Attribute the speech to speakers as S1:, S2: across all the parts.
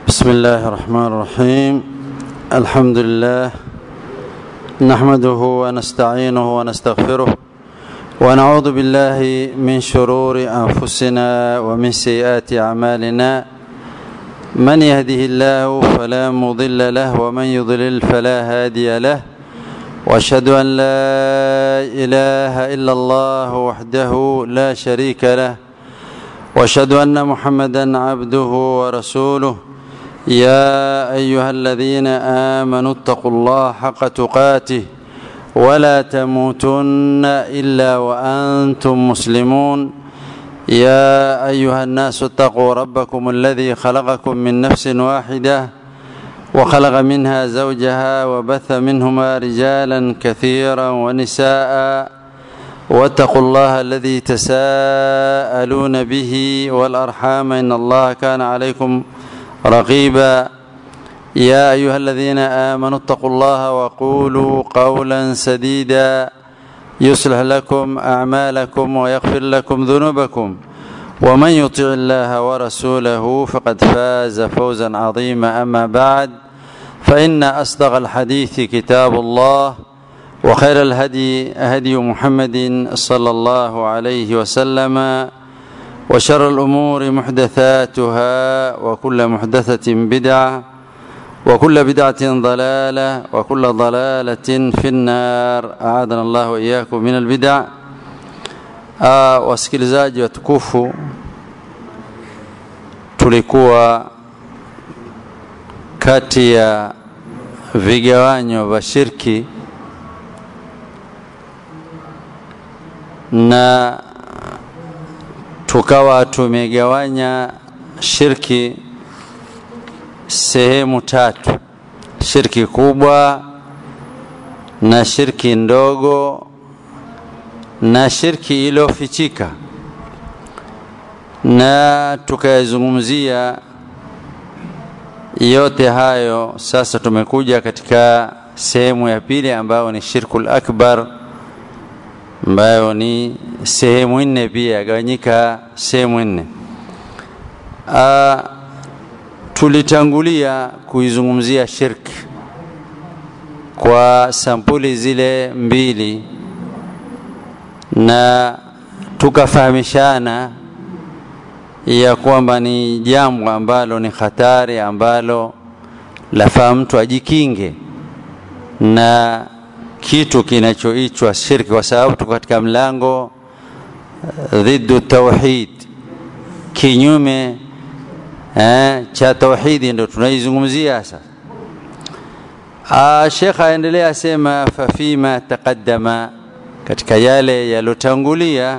S1: بسم الله الرحمن الرحيم. الحمد لله نحمده ونستعينه ونستغفره ونعوذ بالله من شرور أنفسنا ومن سيئات أعمالنا. من يهده الله فلا مضل له ومن يضلل فلا هادي له. وأشهد أن لا إله إلا الله وحده لا شريك له. وأشهد أن محمدا عبده ورسوله. يا أيها الذين آمنوا اتقوا الله حق تقاته ولا تموتن إلا وأنتم مسلمون. يا أيها الناس اتقوا ربكم الذي خلقكم من نفس واحدة وخلق منها زوجها وبث منهما رجالا كثيرا ونساء واتقوا الله الذي تساءلون به والأرحام إن الله كان عليكم رقيبا. يا أيها الذين آمنوا اتقوا الله وقولوا قولا سديدا يصلح لكم أعمالكم ويغفر لكم ذنوبكم ومن يطع الله ورسوله فقد فاز فوزا عظيما. أما بعد فإن أصدق الحديث كتاب الله وخير الهدي هدي محمد صلى الله عليه وسلم وشر الأمور محدثاتها وكل محدثة بدعة وكل بدعة ضلالة وكل ضلالة في النار. أعاذنا الله وإياكم من البدع. wasikilizaji watukufu, tulikuwa kati ya vigawanyo vya shirki na tukawa tumegawanya shirki sehemu tatu: shirki kubwa na shirki ndogo na shirki iliyofichika, na tukayazungumzia yote hayo. Sasa tumekuja katika sehemu ya pili ambayo ni shirkul akbar, ambayo ni sehemu nne, pia gawanyika sehemu nne. Tulitangulia kuizungumzia shirki kwa sampuli zile mbili na tukafahamishana ya kwamba ni jambo ambalo ni hatari, ambalo lafaa mtu ajikinge na kitu kinachoitwa shirki, kwa sababu tuko katika mlango dhiddu tauhid, kinyume cha tauhidi ndio tunaizungumzia sasa. Sheikh aendelea sema fa fima taqaddama, katika yale yalotangulia,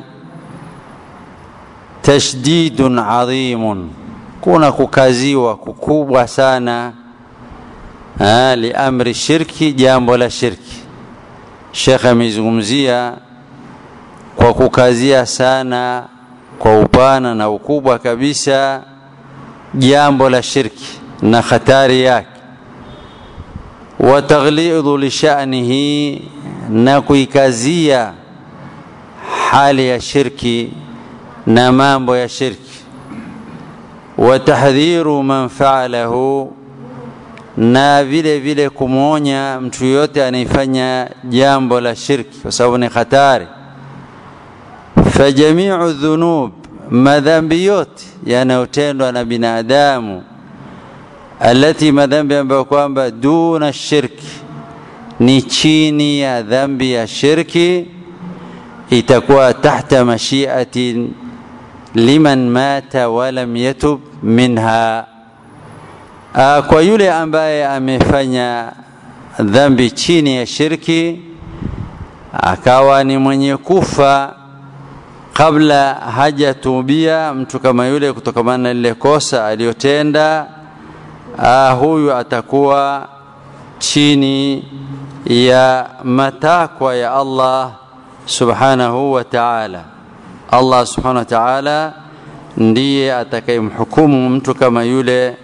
S1: tashdidun adhimun, kuna kukaziwa kukubwa sana li amri shirki, jambo la shirki. Sheikh amezungumzia kwa kukazia sana, kwa upana na ukubwa kabisa, jambo la shirki na hatari yake. Wa taghlidhu li sha'nihi, na kuikazia hali ya shirki na mambo ya shirki. Wa tahdhiru man fa'alahu, na vile vile kumuonya mtu yote anayefanya jambo la shirki, kwa sababu ni hatari. Fa jami'u dhunub, madhambi yote yanayotendwa na binadamu, alati, madhambi ambayo kwamba duna shirki, ni chini ya dhambi ya shirki, itakuwa tahta mashi'ati liman mata wa lam yatub minha. Kwa yule ambaye amefanya dhambi chini ya shirki akawa ni mwenye kufa kabla hajatubia, mtu kama yule kutokana na lile kosa aliyotenda, huyu atakuwa chini ya matakwa ya Allah subhanahu wa ta'ala. Allah subhanahu wa ta'ala ndiye atakayemhukumu mtu kama yule,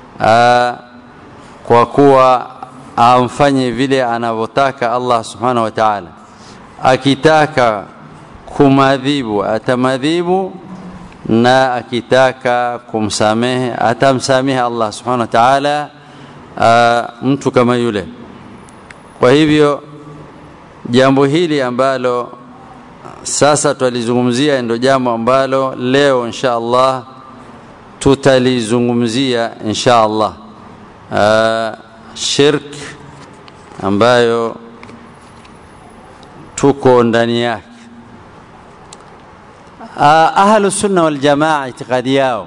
S1: kwa kuwa amfanye vile anavyotaka Allah subhanahu wa ta'ala. Akitaka kumadhibu atamadhibu, na akitaka kumsamehe atamsamehe Allah subhanahu wa ta'ala mtu kama yule. Kwa hivyo jambo hili ambalo sasa tulizungumzia ndio jambo ambalo leo insha Allah tutalizungumzia insha Allah. Shirk ambayo tuko ndani yake. Ahlu sunna wal jamaa itikadi yao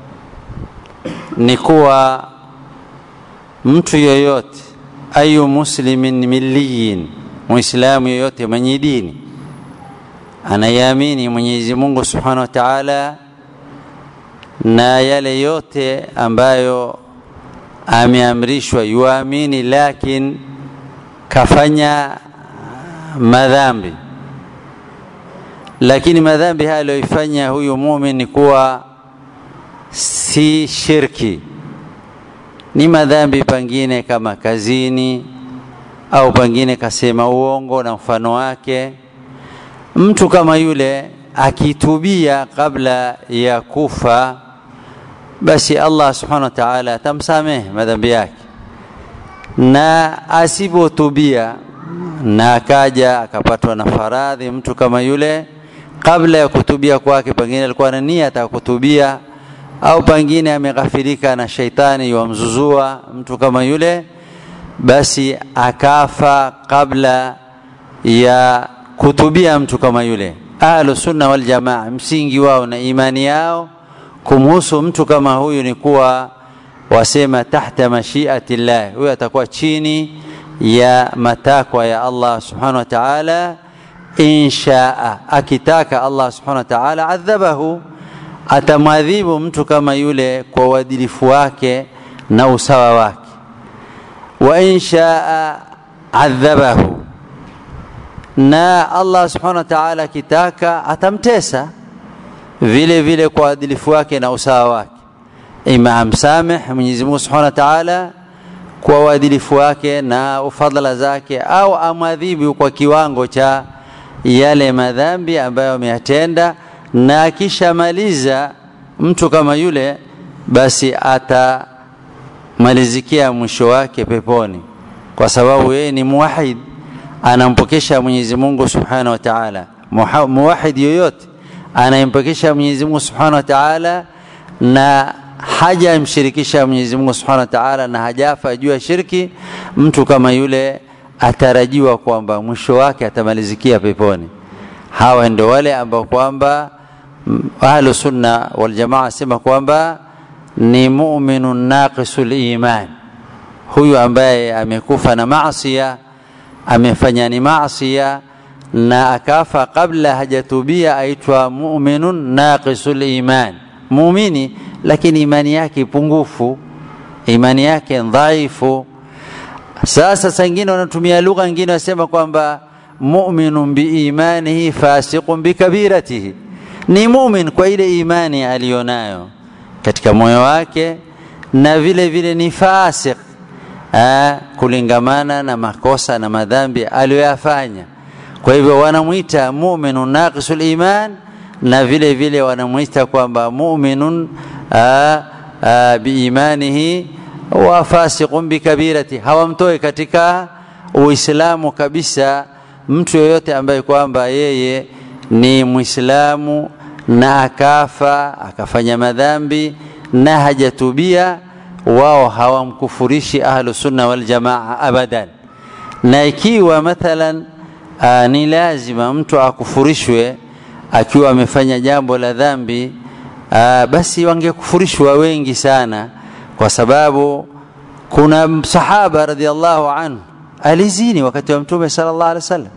S1: ni kuwa mtu yoyote ayu muslimin milliyin, muislamu yoyote mwenye dini anayamini Mwenyezi Mungu Subhanahu wa Ta'ala na yale yote ambayo ameamrishwa yuamini, lakini kafanya madhambi, lakini madhambi hayo aliyofanya huyu muumini ni kuwa si shirki, ni madhambi pengine kama kazini au pengine kasema uongo na mfano wake. Mtu kama yule akitubia kabla ya kufa, basi Allah subhanahu wa ta'ala atamsamehe madhambi yake, na asipotubia na akaja akapatwa na faradhi, mtu kama yule kabla ya kutubia kwake pengine alikuwa na nia ya kutubia au pengine ameghafilika na shaitani yamzuzua, mtu kama yule basi akafa kabla ya kutubia. Mtu kama yule ahlu sunna wal jamaa msingi wao na imani yao kumhusu mtu kama huyu ni kuwa wasema tahta mashiatillah, huyo atakuwa chini ya matakwa ya Allah subhanahu wa ta'ala. Inshaa, akitaka Allah subhanahu wa ta'ala adhabahu, atamadhibu mtu kama yule kwa uadilifu wake na usawa wake. Wa inshaa adhabahu, na Allah subhanahu wa ta'ala akitaka atamtesa vile vile kwa uadilifu wake na usawa wake. Ima amsamehe Mwenyezi Mungu subhanahu wa ta'ala kwa uadilifu wake na ufadhila zake, au amadhibu kwa kiwango cha yale madhambi ambayo ameyatenda, na akishamaliza mtu kama yule basi atamalizikia mwisho wake peponi, kwa sababu yeye ni muwahid, anampokesha Mwenyezi Mungu subhanahu wa ta'ala. Muwahid yoyote anampokesha Mwenyezi Mungu subhanahu wa ta'ala na hajamshirikisha Mwenyezi Mungu subhanahu wa ta'ala na hajafa juu ya shirki, mtu kama yule atarajiwa kwamba mwisho wake atamalizikia peponi. Hawa ndio wale ambao kwamba ahlu sunna wal jamaa sema kwamba ni mu'minun naqisul iman. Huyu ambaye amekufa na maasiya, amefanya ni maasiya na akafa kabla hajatubia, aitwa mu'minun naqisul iman, muumini lakini imani yake pungufu, imani yake dhaifu. Sasa sangine wanatumia lugha nyingine wasema kwamba mu'minun biimanihi fasiqun bikabiratihi, ni mu'min kwa ile imani alionayo katika moyo wake, na vile vile ni fasik kulingamana na makosa na madhambi aliyofanya. Kwa hivyo wanamuita mu'minun naqisul iman, na vile vile wanamuita kwamba mu'minun biimanihi wa fasiqun bikabirati. Hawamtoi katika Uislamu kabisa mtu yoyote ambaye kwamba yeye ni Muislamu na akafa akafanya madhambi na hajatubia, wao hawamkufurishi ahlu sunna wal jamaa abadan. Na ikiwa mathalan ni lazima mtu akufurishwe akiwa amefanya jambo la dhambi, basi wangekufurishwa wengi sana, kwa sababu kuna sahaba radhiallahu anhu alizini wakati wa Mtume sallallahu alaihi wasallam.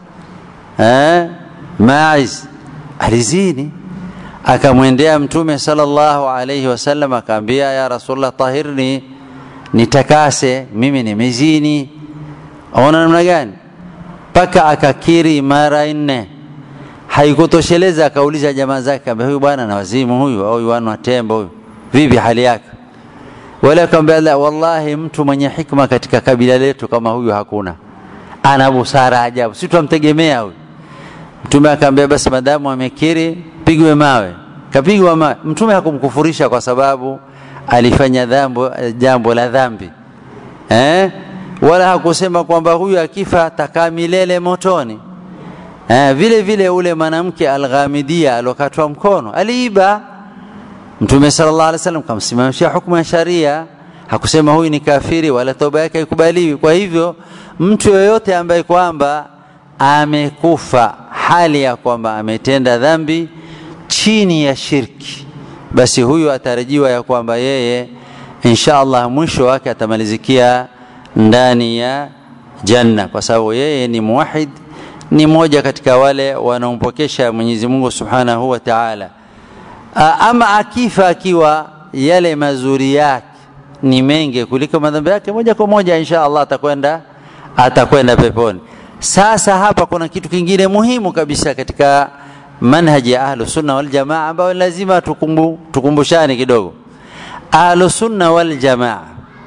S1: Maiz alizini, akamwendea Mtume sallallahu alaihi wasallam akamwambia, ya Rasulullah tahirni, nitakase, mimi nimezini. Aona namna gani? Paka akakiri mara 4. Haikutosheleza, akauliza jamaa zake, huyu bwana na wazimu huyu au yuano tembo huyu, vipi hali yake? Wala akamwambia, wallahi mtu mwenye hikma katika kabila letu kama huyu hakuna, ana busara ajabu, sisi tumtegemea huyu. Mtume akamwambia, basi madamu amekiri pigwe mawe. kapigwa mawe. Mtume hakumkufurisha kwa sababu alifanya jambo la dhambi, wala hakusema kwamba huyu akifa atakaa milele motoni. Vile vile ule mwanamke Al-Ghamidiyya alokatwa mkono aliiba, Mtume sallallahu alaihi wasallam kamsimamishia hukumu ya sharia, hakusema huyu ni kafiri wala toba yake haikubaliwi. Kwa hivyo mtu yoyote ambaye kwamba amekufa hali ya kwamba ametenda dhambi chini ya shirki, basi huyu atarajiwa ya kwamba yeye insha Allah mwisho wake atamalizikia ndani ya janna, kwa sababu yeye ni muwahid, ni moja katika wale wanaompokesha Mwenyezi Mungu Subhanahu wa Ta'ala. Ama akifa akiwa yale mazuri yake ni mengi kuliko madhambi yake, moja kwa moja insha Allah atakwenda peponi. Sasa hapa kuna kitu kingine muhimu kabisa katika manhaji ya Ahlus Sunna wal Jamaa ambao lazima tukumbushane kidogo. Ahlus Sunna wal Jamaa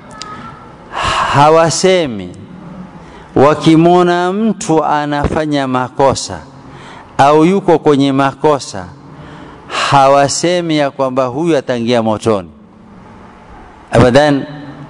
S1: hawasemi wakimwona mtu anafanya makosa au yuko kwenye makosa, hawasemi ya kwamba huyu ataingia motoni abadan.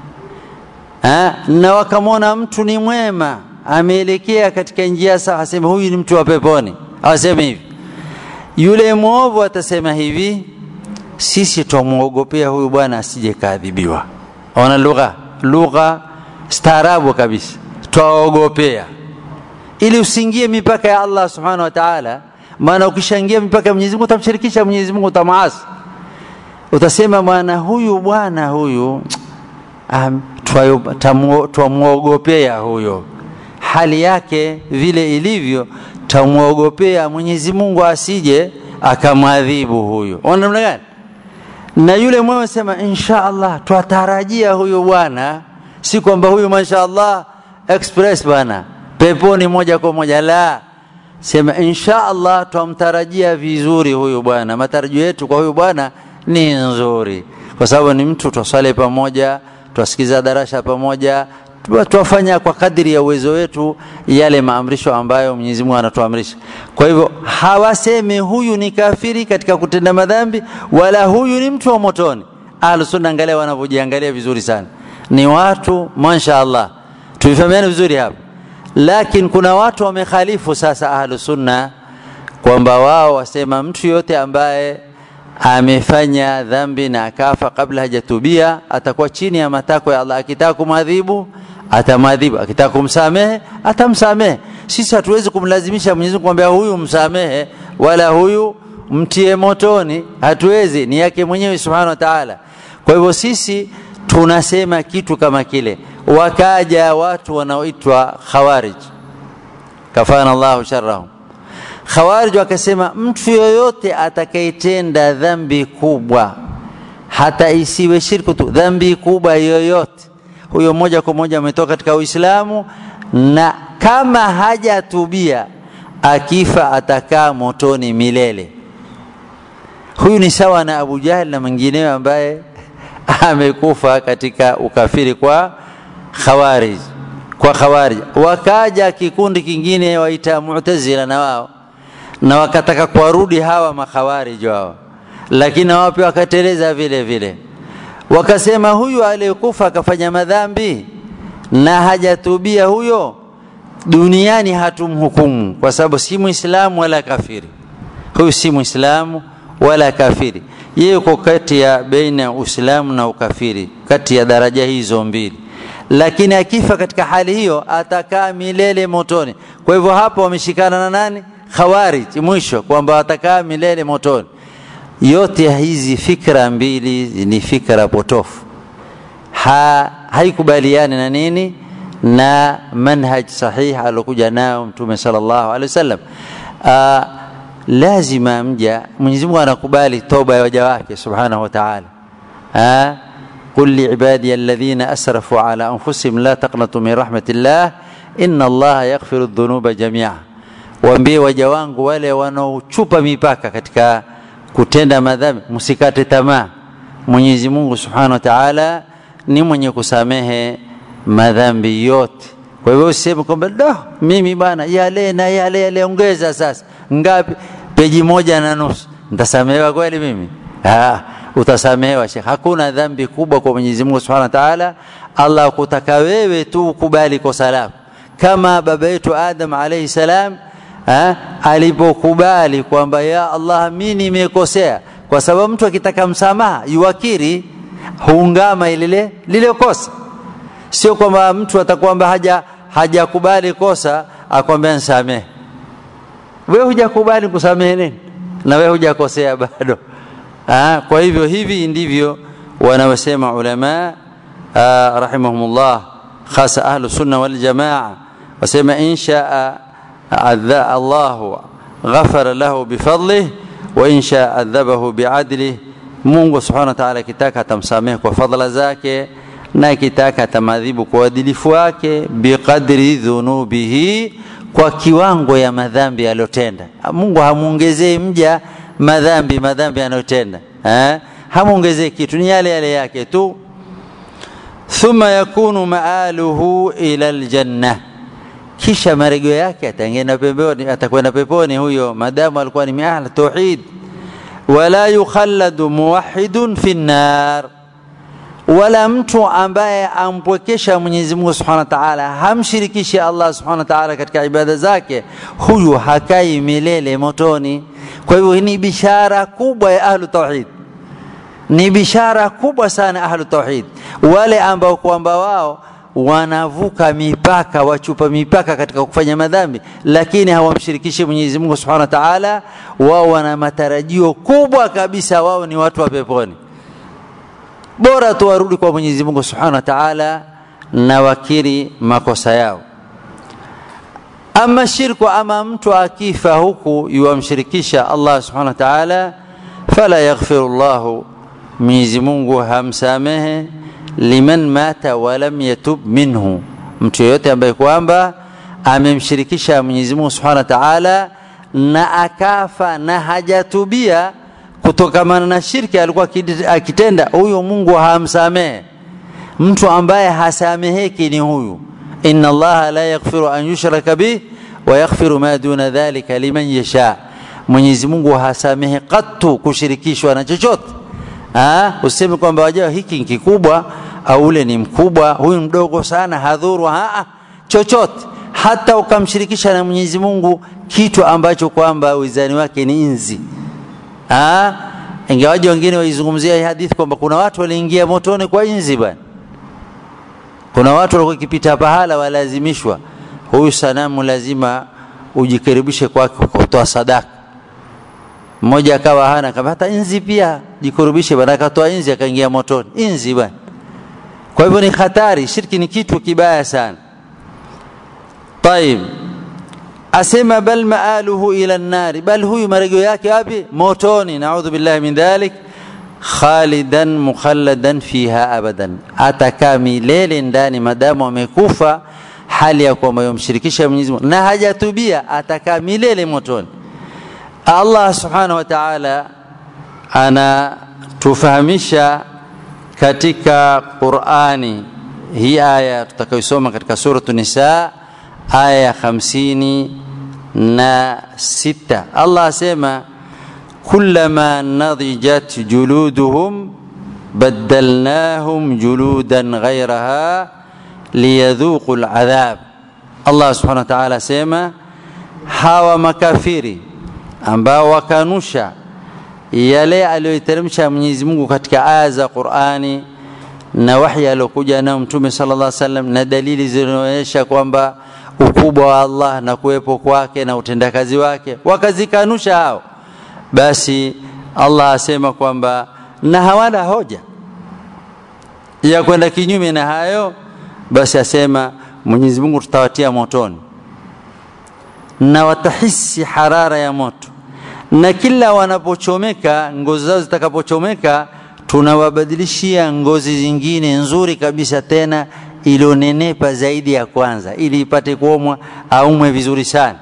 S1: Na wakamwona mtu ni mwema ameelekea katika njia sawa, hasema huyu ni mtu wa peponi, hawasemi hivi. Yule mwovu atasema hivi, sisi tumuogopea huyu bwana asije kaadhibiwa. Ona lugha staarabu kabisa, tuogopea ili usiingie mipaka ya Allah Subhanahu wa Ta'ala. Maana ukishaingia mipaka ya Mwenyezi Mungu utamshirikisha Mwenyezi Mungu, utamaasi. Utasema bwana huyu tumuogopea huyo, hali yake vile ilivyo tumuogopea Mwenyezi Mungu asije akamwadhibu huyo. Ona namna gani? Na yule mwema sema insha Allah tutarajia huyo bwana, si kwamba huyu mashaallah express bwana peponi moja kwa moja, la, sema insha Allah tumtarajia vizuri huyu bwana, matarajio yetu kwa huyu bwana ni nzuri, kwa sababu ni mtu tusali pamoja, tusikiza darasa pamoja, tuwafanya kwa kadiri ya uwezo wetu yale maamrisho ambayo Mwenyezi Mungu anatuamrisha. Kwa hivyo hawasemi huyu ni kafiri katika kutenda madhambi, wala huyu ni mtu wa motoni. Ahlus Sunna angalia wanavyojiangalia vizuri sana, ni watu mashaallah, tulifahamiana vizuri hapa. Lakini kuna watu wamekhalifu sasa Ahlus Sunna, kwamba wao wasema mtu yote ambaye amefanya dhambi na akafa kabla hajatubia atakuwa chini ya matakwa ya Allah. Akitaka kumwadhibu atamadhibu, akitaka kumsamehe atamsamehe. Sisi hatuwezi kumlazimisha Mwenyezi Mungu kumwambia huyu msamehe wala huyu mtie motoni, hatuwezi, ni yake mwenyewe Subhanahu wa Ta'ala. Kwa hivyo sisi tunasema kitu kama kile. Wakaja watu wanaoitwa Khawarij, kafana Allahu sharrahum. Khawarij wakasema mtu yoyote atakayetenda dhambi kubwa, hata isiwe shirku tu, dhambi kubwa yoyote, huyo moja kwa moja ametoka katika Uislamu, na kama hajatubia akifa atakaa motoni milele. Huyu ni sawa na Abu Jahl na mwingineo ambaye amekufa katika ukafiri kwa Khawarij. Wakaja kikundi kingine waita Mu'tazila na wao, na wakataka kuwarudi hawa makhawarij wao, lakini wao pia wakateleza vile vile. Wakasema huyu aliyekufa akafanya madhambi na hajatubia, huyo duniani hatumhukumu kwa sababu si Muislamu wala kafiri. Huyu si Muislamu wala kafiri, yeye yuko kati ya baina Uislamu na ukafiri, kati ya daraja hizo mbili. Lakini akifa katika hali hiyo atakaa milele motoni. Kwa hivyo hapo wameshikana na nani? Khawarij mwisho, kwamba atakaa milele motoni. Yote hizi fikra mbili ni fikra potofu, haikubaliani na nini? Na manhaj sahih alokuja nao Mtume sallallahu alaihi wasallam. Lazima mja Mwenyezi Mungu anakubali toba ya waja wake Subhanahu wa Ta'ala. قل لعبادي الذين أسرفوا على أنفسهم لا تقنطوا من رحمة الله إن الله يغفر الذنوب جميعا. Waambie waja wangu wale wanaochupa mipaka katika kutenda madhambi, msikate tamaa. Mwenyezi Mungu Subhanahu wa Ta'ala ni mwenye kusamehe madhambi yote. Kwa hivyo usiseme kwamba mimi bana yale ongeza sasa ngapi, peji 1.5, nitasamehewa kweli mimi? Utasamehewa Sheikh. Hakuna dhambi kubwa kwa Mwenyezi Mungu Subhanahu wa Ta'ala. Allah kutaka wewe tu ukubali kosa lako, kama baba yetu Adam alayhi salam alipokubali kwamba ya Allah mimi nimekosea. Kwa sababu mtu akitaka msamaha yuwakiri, huungama lile kosa. Sio kwamba mtu atakwamba hajakubali kosa akwambia nisamehe. Wewe hujakubali kusamehe nini? Na wewe hujakosea bado. Kwa hivyo hivi ndivyo wanawasema ulama rahimahumullah, hasa ahlu sunna wal jamaa, wasema insha Allah ghafara lahu bifadlihi wa insha adhabahu biadlihi. Mungu Subhanahu wa Ta'ala kitaka atamsamehe kwa fadhila zake, na kitaka atamadhibu kwa uadilifu wake, biqadri dhunubihi, kwa kiwango ya madhambi aliyotenda. Mungu hamuongezei mja madhambi anayotenda, hamuongezei kitu, ni yale yake tu. Thumma yakunu maaluhu ila aljanna, kisha marejeo yake atakwenda peponi huyo madamu alikuwa ni ahli tauhid. Wala yukhalladu muwahhidun fi an-nar, wala mtu ambaye ampwekesha Mwenyezi Mungu Subhanahu wa Ta'ala, hamshirikishi Allah Subhanahu wa Ta'ala katika ibada zake, huyu hakai milele motoni. Kwa hivyo ni bishara kubwa ya ahli tauhid, ni bishara kubwa sana ahli tauhid, wale ambao kwamba wao wanavuka mipaka, wachupa mipaka katika kufanya madhambi, lakini hawamshirikishi Mwenyezi Mungu Subhanahu wa Ta'ala. Wao wana matarajio kubwa kabisa, wao ni watu wa peponi. Bora tu warudi kwa Mwenyezi Mungu Subhanahu wa Ta'ala na wakiri makosa yao. Ama shirku, ama mtu akifa huku yuamshirikisha Allah Subhanahu wa Ta'ala, fala yaghfirullahu, Mwenyezi Mungu hamsamehe liman mata wa lam yatub minhu, mtu yote ambaye kwamba amemshirikisha Mwenyezi Mungu Subhanahu wa Ta'ala na akafa na hajatubia kutokamana na shirki alikuwa akitenda, huyo Mungu hamsamehe. Mtu ambaye hasameheki ni huyu. Inna Allah la yaghfiru an yushraka bih wa yaghfiru ma duna dhalika liman yasha. Mwenyezi Mungu hasamehe katu kushirikishwa na chochote. Useme kwamba wajua hiki ni kikubwa au ule ni mkubwa, huyu mdogo sana hadhuru, chochote. Hata ukamshirikisha na Mwenyezi Mungu kitu ambacho kwamba wizani wake ni inzi. Ingawaje wengine waizungumzia hii hadithi kwamba kuna watu waliingia motoni kwa inzi bwana. Kuna watu walikuwa kipita pahala walazimishwa, huyu sanamu lazima ujikaribishe kwake kutoa sadaka. Mmoja akawa hana, kama hata inzi pia jikurubishe bwana, akatoa inzi akaingia motoni. Inzi bwana. Kwa hivyo ni hatari, shirki ni kitu kibaya sana. Taib, asema bal maaluhu ila an-nar, bal huyu marejeo yake wapi? Motoni. Naudhu billahi min dhalik. Khalidan mukhalladan fiha abadan, atakaa milele ndani madamu amekufa hali ya kwamba yomshirikisha Mwenyezi Mungu na hajatubia, atakaa milele motoni. Allah Subhanahu wa Ta'ala anatufahamisha katika Qur'ani, hii aya tutakayosoma katika surah An-Nisa aya 56. Allah asema kullama nadijat juluduhum badalnahum juludan ghayraha liyadhuqu al'adhab. Allah Subhanahu wa Ta'ala asema hawa makafiri ambao wakanusha yale aliyoteremsha Mwenyezi Mungu katika aya za Qur'ani na wahi aliyokuja nao Mtume sallallahu alaihi wasallam na dalili zinazoonyesha kwamba ukubwa wa Allah na kuwepo kwake na utendakazi wake, wakazikanusha hao, basi Allah asema kwamba na hawana hoja ya kwenda kinyume na hayo, basi asema Mwenyezi Mungu tutawatia motoni na watahisi harara ya moto, na kila wanapochomeka, ngozi zao zitakapochomeka, tunawabadilishia ngozi zingine nzuri kabisa tena ilionenepa zaidi ya kwanza, ili ipate kuomwa aumwe vizuri sana.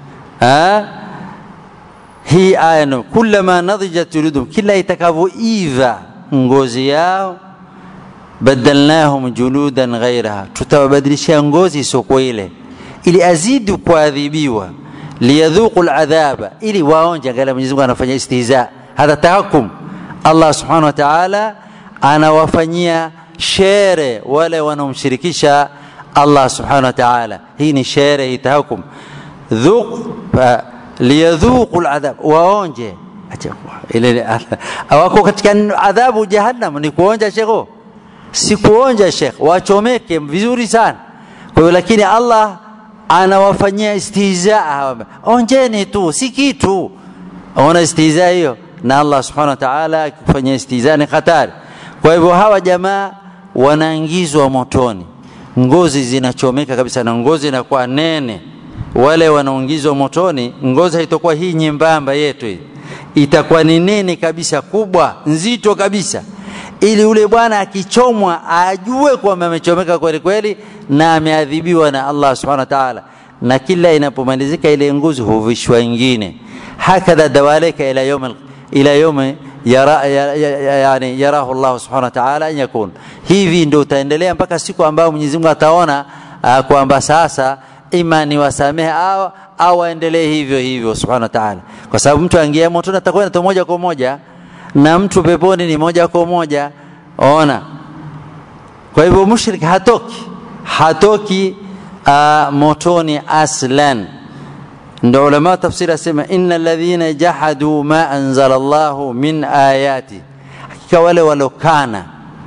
S1: Hii aya no, kullama nadijat juludum, kila itakavyoiva ngozi yao, badalnahum juludan ghayraha, tutawabadilishia ngozi sio ile, ili azidi kuadhibiwa, liyadhuqu al'adhaba, ili waonje. Angalia Mwenyezi Mungu anafanya istihza, hadha tahakum. Allah subhanahu wa ta'ala anawafanyia shere wale wanaomshirikisha Allah subhanahu wa ta'ala. Hii ni shere, hii tahakum. Dhuq liyadhuqu al'adhab, waonje ile wako katika adhabu jahannam. Ni kuonja shekho, si kuonja shekh, wachomeke vizuri sana. Kwa hiyo lakini Allah anawafanyia istihzaa, onjeni tu, si kitu. Ona istihzaa hiyo, na Allah subhanahu wa ta'ala akifanyia istihzaa ni hatari. Kwa hivyo hawa jamaa wanaingizwa motoni, ngozi zinachomeka kabisa na ngozi inakuwa nene. Wale wanaongizwa motoni, ngozi haitakuwa hii nyembamba yetu hii, itakuwa ni nene kabisa, kubwa, nzito kabisa, ili ule bwana akichomwa ajue kwamba amechomeka kweli kweli na ameadhibiwa na Allah subhanahu wa ta'ala. Na kila inapomalizika ile ngozi huvishwa nyingine. Hakadha dawalika ila yawm yarahu Allah subhanahu wa ta'ala an yakun. Hivi ndio utaendelea mpaka siku ambayo Mwenyezi Mungu ataona kwamba sasa imani wasamehe au aendelee hivyo hivyo subhanahu wa ta'ala. Kwa sababu mtu angia motoni atakwenda moja kwa moja, na mtu peponi ni moja kwa moja. Ona, kwa hivyo mushrik hatoki motoni aslan. Ndio ulama tafsiri asema innal ladhina jahadu ma anzala Allahu min ayati, hakika wale walokana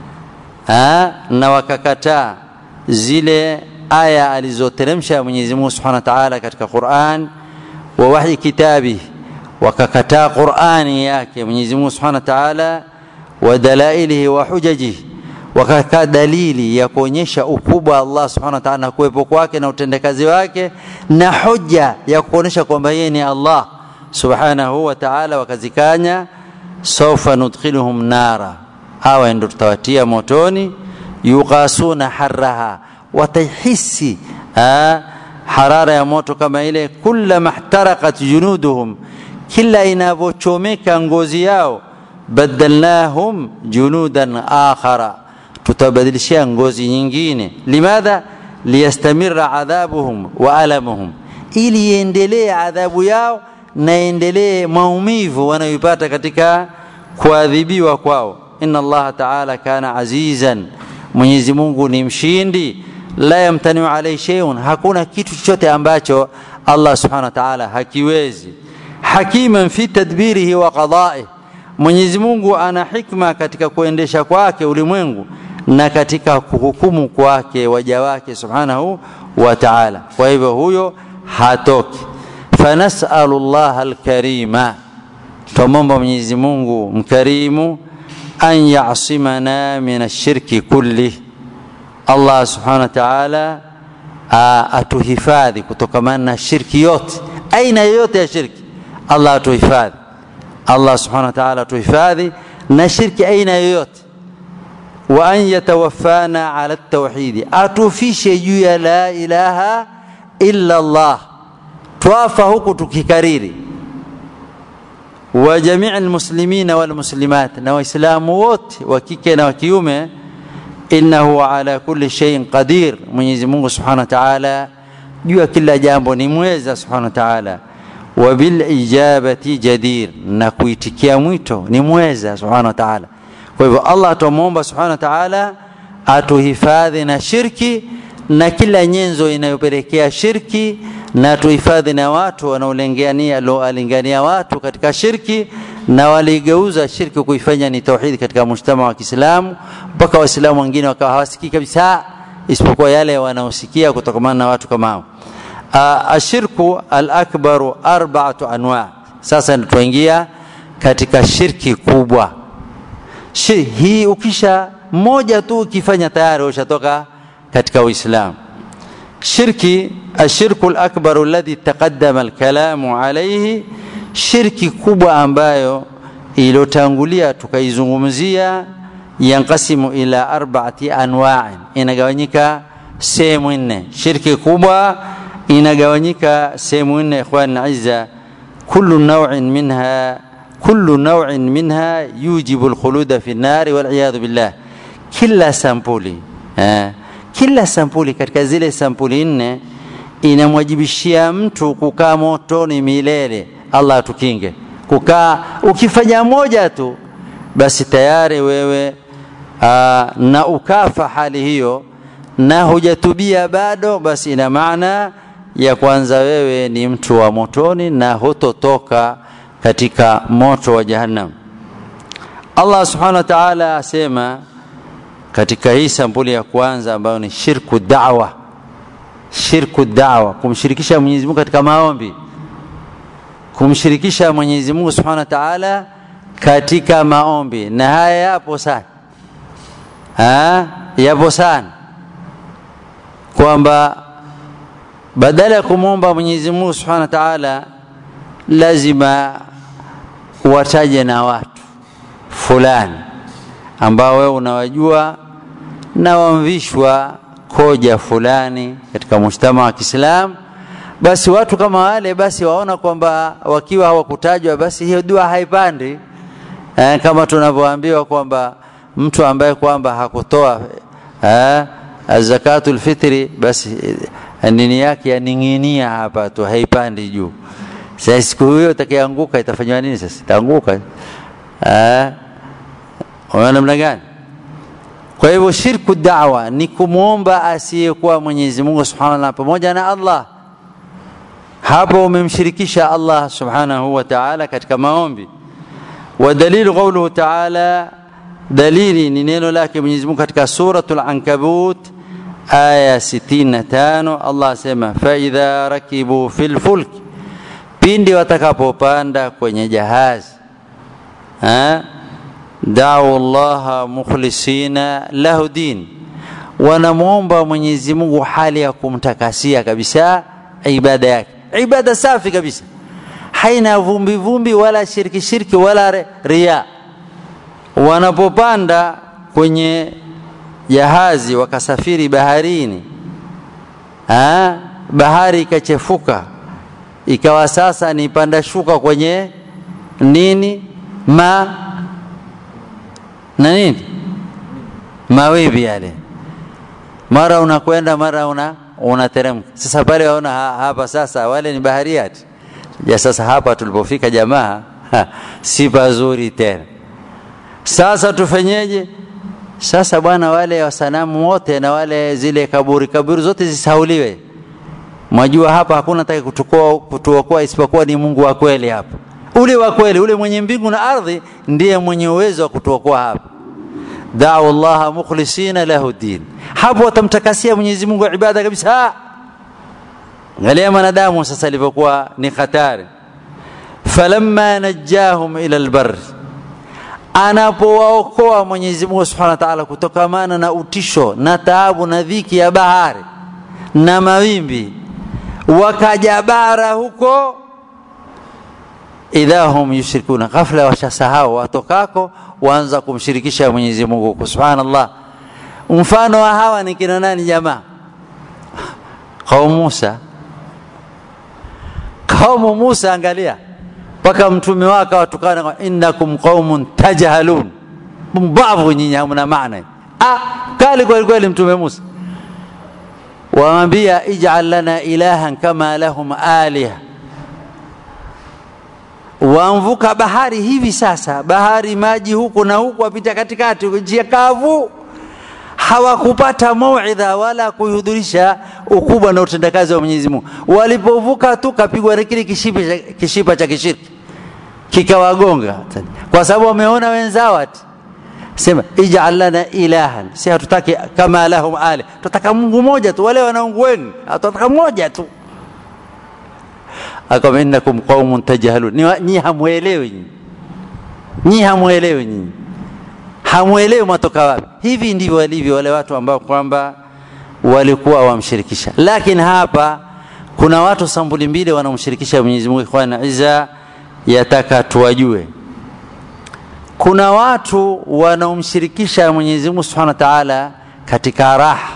S1: na wakakataa zile aya alizoteremsha Mwenyezi Mungu Subhanahu wa Ta'ala katika Qur'an wa wahi kitabi, wakakataa Qur'ani yake Mwenyezi Mungu Subhanahu wa Ta'ala wa dalailihi wa hujajihi, wakakataa dalili ya kuonyesha ukubwa Allah Subhanahu wa Ta'ala na kuwepo kwake na utendekazi wake, na hoja ya kuonyesha kwamba yeye ni Allah Subhanahu wa Ta'ala, wakazikanya. Sawfa nudkhiluhum nara, hawa ndio tutawatia motoni. Yuqasuna harraha, watahisi harara ya moto kama ile. Kullama ihtaraqat junuduhum, kila inavyochomeka ngozi yao. Badalnahum junudan akhara, tutabadilishia ngozi nyingine. Limadha? Liyastamirra adhabuhum wa alamuhum, ili iendelee adhabu yao na endelee maumivu wanayopata katika kuadhibiwa kwao. Inna Allah ta'ala kana azizan, Mwenyezi Mungu ni mshindi. La yamtani alayhi shay'un, hakuna kitu chochote ambacho Allah subhanahu wa ta'ala hakiwezi. Hakiman fi tadbirihi wa qada'ihi, Mwenyezi Mungu ana hikma katika kuendesha kwake ulimwengu na katika kuhukumu kwake waja wake subhanahu wa ta'ala. Kwa hivyo huyo hatoki. Fanas'alullaha al-karima, tumomba Mwenyezi Mungu mkarimu, an ya'simana min ash-shirki kulli, Allah subhanahu wa ta'ala atuhifadhi kutokana na shirki yote, aina yote ya shirki. Allah atuhifadhi, Allah subhanahu wa ta'ala atuhifadhi na shirki aina yoyote. Wa an yatawaffana ala at-tauhid, atufishe juu ya la ilaha illa Allah, tuafa huku tukikariri. Wa jami'al muslimina wal muslimat, na waislamu wote wa kike na wa kiume. Innahu ala kulli shay'in qadir, Mwenyezi Mungu subhanahu wa ta'ala juu ya kila jambo ni mweza subhanahu wa ta'ala. Wa bil ijabati jadir, na kuitikia mwito ni mweza subhanahu wa ta'ala. Kwa hivyo Allah tumuomba subhanahu wa ta'ala atuhifadhi na shirki na kila nyenzo inayopelekea shirki, na tuhifadhi na watu wanaolingania watu katika shirki na waligeuza shirki kuifanya ni tauhid katika mshtama wa Kiislamu, mpaka waislamu wengine wakawa hawasikii kabisa isipokuwa yale wanaosikia kutokana na watu kama hao. Ashirku al-akbaru arba'atu anwa'. Sasa tuingia katika shirki kubwa. Hii ukisha moja tu ukifanya tayari ushatoka katika Uislamu. Shirki, ashirku al-akbaru alladhi taqaddama al-kalamu alayhi, shirki kubwa ambayo ilotangulia tukaizungumzia, yanqasimu ila arba'ati anwa'in, inagawanyika sehemu nne. Shirki kubwa inagawanyika sehemu nne ikhwan azza. Kullu naw'in minha yujibu al-khuluda fi an-nar wal iyad billah. Kila sampuli katika zile sampuli nne inamwajibishia mtu kukaa motoni milele. Allah tukinge kukaa ukifanya moja tu basi tayari wewe na ukafa hali hiyo na hujatubia bado, basi ina maana ya kwanza wewe ni mtu wa motoni na hutotoka katika moto wa jahannam. Allah subhanahu wa ta'ala asema katika hii sampuli ya kwanza ambayo ni shirku da'wa. Shirku da'wa, kumshirikisha Mwenyezi Mungu katika maombi, kumshirikisha Mwenyezi Mungu subhanahu wa ta'ala katika maombi. Na haya yapo sana, yapo sana, kwamba badala ya kumwomba Mwenyezi Mungu subhanahu wa ta'ala lazima wataje na watu fulani ambao wewe unawajua na wamvishwa koja fulani katika mshtama wa Kiislamu. Basi watu kama wale basi waona kwamba wakiwa hawakutajwa basi hiyo dua haipandi. Kama tunavyoambiwa kwamba mtu ambaye kwamba hakutoa zakatul fitri basi nini yake yaninginia hapa tu, haipandi juu. Sasa siku hiyo itakayoanguka itafanywa nini sasa? Itaanguka. Unaona namna gani? Kwa hivyo shirku da'wa ni kumuomba asiyekuwa Mwenyezi Mungu subhanahu wa ta'ala pamoja na Allah. Hapo umemshirikisha Allah subhanahu wa ta'ala katika maombi. Wa dalilu qawluhu ta'ala, dalili ni neno lake Mwenyezi Mungu katika suratul Ankabut aya 65. Allah asema fa idha rakibu fil fulk, pindi watakapopanda kwenye jahazi, da'u Allah mukhlisina lahu din, wanamuomba Mwenyezi Mungu hali ya kumtakasia kabisa ibada yake, ibada safi kabisa, haina vumbi vumbi wala shirki shirki wala riya. Wanapopanda kwenye jahazi wakasafiri baharini, bahari ikachefuka ikawa sasa ni panda shuka kwenye nini na nini mawimbi yale, mara unakwenda mara unateremka. Sasa pale waona hapa sasa wale ni bahariati ya sasa. Hapa tulipofika jamaa si pazuri tena. Sasa tufanyeje? Sasa bwana, wale wasanamu wote na wale zile kaburi zote zisauliwe. Mwajua hapa hakuna atakaye kutuokoa isipokuwa ni Mungu wa kweli hapa. Ule wa kweli, ule mwenye mbingu na ardhi ndiye mwenye uwezo wa kutuokoa hapa. Da'u Allah mukhlisina lahu din. Hapo watamtakasia Mwenyezi Mungu ibada kabisa. Angalia wanadamu sasa alivyokuwa ni hatari. Falamma najahum ila albar, anapowaokoa Mwenyezi Mungu subhanahu wa ta'ala kutokamana na utisho na taabu na dhiki ya bahari na mawimbi, wakajabara huko, idahum yushrikuna, ghafla washasahau watokako waanza kumshirikisha Mwenyezi Mungu. Subhanallah. Mfano wa hawa ni kina nani jamaa? Kaum Musa. Kaum Musa, angalia paka mtume wake watukana, innakum qaumun tajhalun, mbavu nyinyi, hamna maana. Kali kweli mtume Musa. Waambia ij'al lana ilahan kama lahum aliha. Waamvuka bahari hivi sasa, bahari maji huku na huku, wapita katikati njia kavu, hawakupata mauidha wala kuhudhurisha ukubwa na utendakazi wa Mwenyezi Mungu. Walipovuka tu kapigwa na kile kishipa cha kishirki kikawagonga, kwa sababu wameona wenzao ati sema ij'al lana ilahan, si hatutaki kama lahum ali, tunataka Mungu mmoja tu, wale wanaungu wengi tunataka mmoja tu. Akam innakum qaumun tajhalun, ni hamuelewi nyinyi, hamuelewi matoka wapi. Hivi ndivyo walivyo wale watu ambao kwamba walikuwa wamshirikisha. Lakini hapa kuna watu sambuli mbili wanamshirikisha Mwenyezi Mungu. Ikhwana iza yataka tuwajue, kuna watu wanaomshirikisha Mwenyezi Mungu Subhanahu wa Ta'ala katika raha,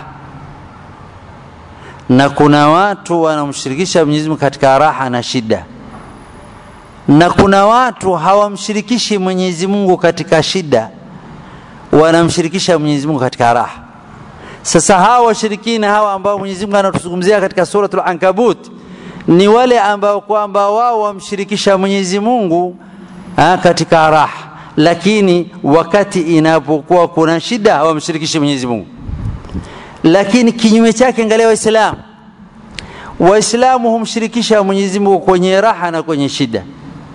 S1: na kuna watu wanamshirikisha Mwenyezi Mungu katika raha na shida, na kuna watu hawamshirikishi Mwenyezi Mungu katika shida, wanamshirikisha Mwenyezi Mungu katika raha. Sasa hawa washirikina hawa ambao Mwenyezi Mungu anatuzungumzia katika suratul Ankabut ni wale ambao kwamba wao wamshirikisha Mwenyezi Mungu katika raha, lakini wakati inapokuwa kuna shida hawamshirikishi Mwenyezi Mungu. Lakini kinyume chake, angalia Waislamu humshirikisha Mwenyezi Mungu kwenye raha na kwenye shida.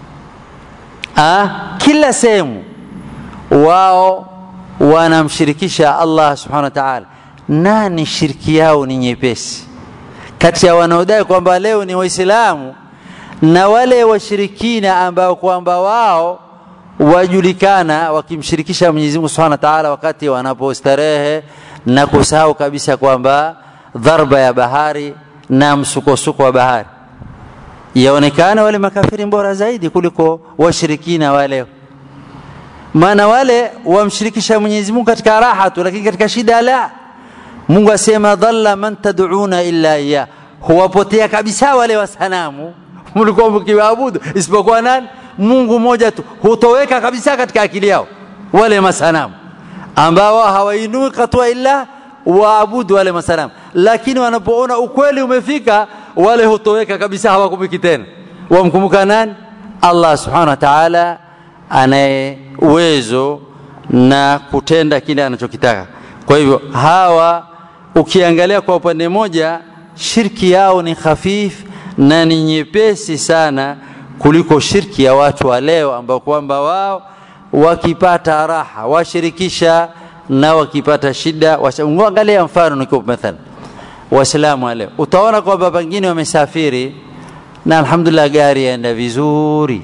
S1: Kila sehemu wao wanamshirikisha Allah subhanahu wa ta'ala. Nani shirki yao ni nyepesi kati ya wanaodai kwamba leo ni Waislamu na wale washirikina ambao kwamba wao wajulikana wakimshirikisha Mwenyezi Mungu subhanahu wa ta'ala wakati wanapostarehe na kusahau kabisa kwamba dharba ya bahari na msukosuko wa bahari? Yaonekana wale makafiri bora zaidi kuliko washirikina wale. Maana wale wamshirikisha Mwenyezi Mungu katika raha tu, lakini katika shida la. Mungu asema dhalla man tad'una illa iya, huwapotea kabisa wale wasanamu mlikuwa mkiwaabudu isipokuwa nani? Mungu mmoja tu. Hutoweka kabisa katika akili yao wale masanamu ambao hawainui katwa illa waabudu wale masanamu. Lakini wanapoona ukweli umefika, wale hutoweka kabisa, hawakumbuki tena. Wamkumbuka nani? Allah subhanahu wa ta'ala, anaye uwezo na kutenda kile anachokitaka. Kwa hivyo hawa ukiangalia kwa upande moja, shirki yao ni khafif na ni nyepesi sana kuliko shirki ya watu wa leo ambao kwamba wao wakipata raha washirikisha na wakipata shida. Angalia mfano nikupe mathalan Waislamu leo, utaona kwamba pengine wamesafiri na alhamdulillah gari yaenda vizuri,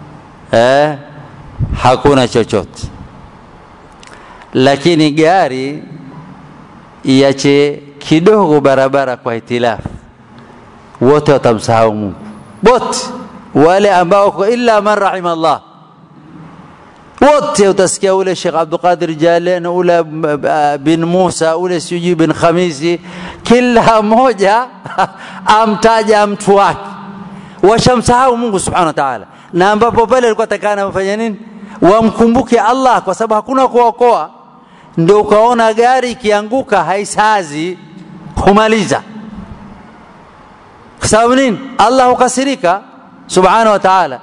S1: hakuna chochote, lakini gari iache kidogo barabara kwa hitilafu, wote watamsahau Mungu. Wote wale ambao illa man rahima Allah, wote utasikia ule Sheikh Abdul Qadir Jilani, ule bin Musa, ule Suji bin Khamisi, kila mmoja amtaja mtu wake, washamsahau Mungu subhanahu wa ta'ala. Na ambapo pale alikuwa atakana mfanya nini? Wamkumbuke Allah, kwa sababu hakuna kuokoa. Ndio ukaona gari ikianguka haisazi kumaliza. Kwa sababu nini? Allah hukasirika subhanahu wa ta'ala.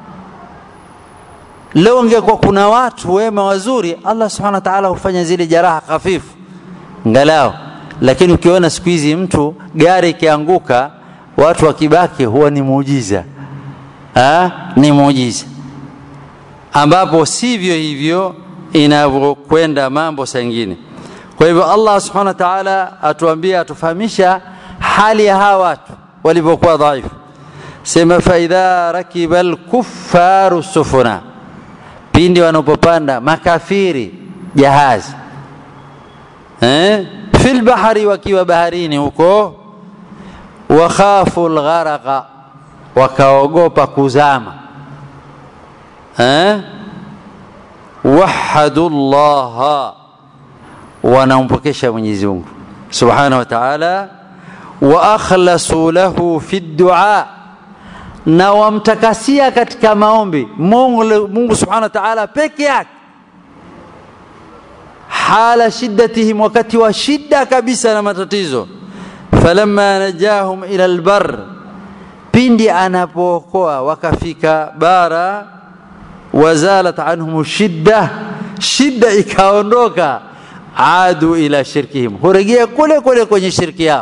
S1: Leo ingekuwa kuna watu wema wazuri, Allah subhanahu wa ta'ala hufanya zile jeraha hafifu ngalao. Lakini ukiona siku hizi mtu gari ikianguka watu wakibaki, huwa ni muujiza. Ni muujiza, ambapo sivyo hivyo inavyokwenda mambo sangine. Kwa hivyo Allah subhanahu wa ta'ala atuambia, atufahamisha hali ya hawa watu walivyokuwa dhaifu. Sema fa idha rakibal kuffaru sufuna, pindi wanapopanda makafiri jahazi fil bahari, wakiwa baharini huko, wa khafu al-gharaqa, wakaogopa kuzama, wahadullaha, wanampokesha Mwenyezi Mungu subhanahu wa ta'ala, wa akhlasu lahu fi du'a, na wamtakasia katika maombi Mungu subhanahu wa ta'ala peke yake. Hala shiddatihim, wakati wa shida kabisa na matatizo. Falamma najahum ila albar, pindi anapookoa wakafika bara, wazalat anhum shidda, shida ikaondoka, adu ila shirkihim, hurejea kule kule kwenye shirki yao,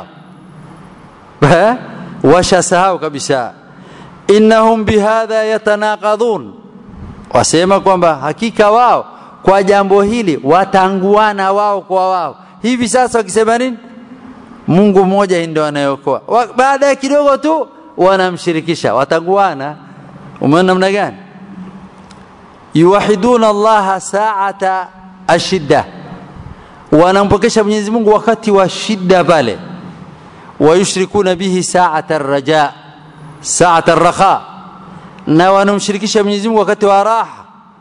S1: washasahau kabisa. Innahum bihadha yatanaqadun, wasema kwamba hakika wao kwa jambo hili watanguana wao kwa wao. Hivi sasa wakisema nini? Mungu mmoja ndio anayeokoa, baada ya kidogo tu wanamshirikisha, watanguana. Umeona namna gani? Yuwahiduna Allah sa'ata ashidda, wanampokesha Mwenyezi Mungu wakati wa shida pale. Wayushrikuna bihi sa'ata ar-raja, sa'ata ar-rakha, na wanamshirikisha Mwenyezi Mungu wakati wa raha.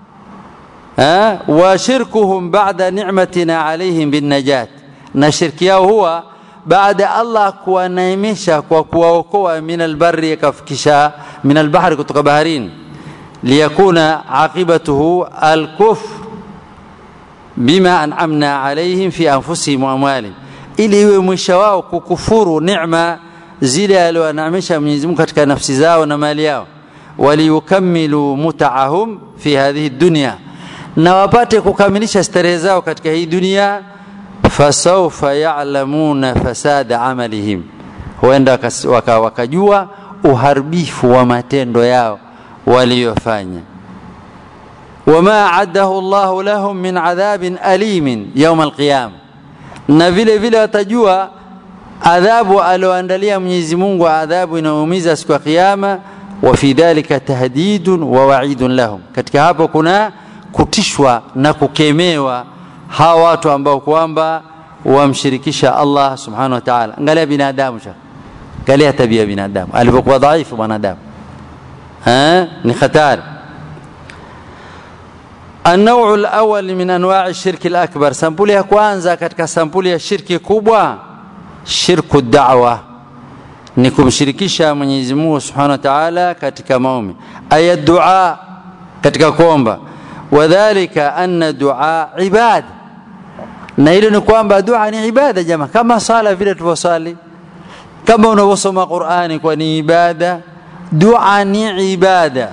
S1: Wa shirkuhum ba'da ni'matina alayhim bin najat, na shirki yao huwa baada Allah kuwaneemesha kwa kuwaokoa min albarri, yakafikisha min albahri, kutoka baharini, liyakuna aqibatuhu alkufr bima an'amna alayhim fi anfusihim wa amwalihim, ili iwe mwisho wao kukufuru neema zile alizowaneemesha Mwenyezi Mungu katika nafsi zao na mali yao. waliyukammilu mut'ahum fi hadhihi dunya, na wapate kukamilisha starehe zao katika hii dunia. Fasawfa ya'lamuna fasada amalihim, huenda wakajua uharibifu wa matendo yao waliyofanya. Wama a'adahu Allahu lahum min adhabin alimin yawm alqiyam, na vile vile watajua adhabu aloandalia Mwenyezi Mungu, adhabu inaumiza siku ya kiyama. Wa fi dhalika tahdidun wa wa'idun lahum, katika hapo kuna kutishwa na kukemewa hawa watu ambao kwamba wamshirikisha Allah subhanahu wa ta'ala. Angalia binadamu, angalia tabia binadamu alipokuwa dhaifu mwanadamu, ni hatari. النوع الأول من أنواع الشرك الأكبر, sampuli ya kwanza katika sampuli ya shirki kubwa, shirku da'wa, ni kumshirikisha Mwenyezi Mungu Subhanahu wa Ta'ala katika maombi, aya dua, katika kuomba. Wadhālika anna dua ibada, na hilo ni kwamba dua ni ibada jamaa, kama sala vile tuwasali, kama unavyosoma Qur'ani kwa ni ibada, dua ni ibada.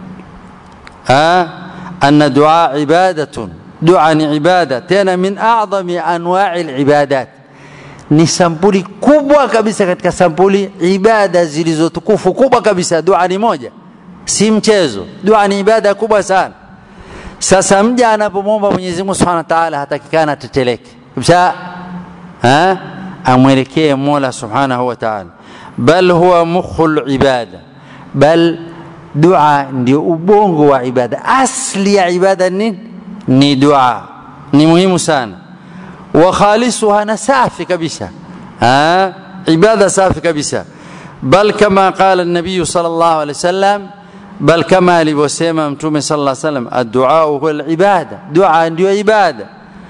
S1: أن دعاء عبادة, دعاء عبادة tena min a'zami anwa'i al-ibadat, ni sampuli kubwa kabisa katika sampuli ibada zilizotukufu kubwa kabisa. Dua ni moja, si mchezo, dua ni ibada kubwa sana. Sasa mja anapomwomba Mwenyezi Mungu Subhanahu wa Ta'ala hatakikana teteleke kisha amwelekee Mola Subhanahu wa Ta'ala, bal huwa mukhul ibada, bal dua ndio ubongo wa ibada. Asli ya ibada ni dua, ni muhimu sana. Wa khalisuha na safi kabisa, ibada safi kabisa. Bal kama qala an-nabiy sallallahu alayhi wasallam, bal kama alivyosema Mtume sallallahu alayhi wasallam, ad-du'a huwa al-ibada, dua ndio ibada.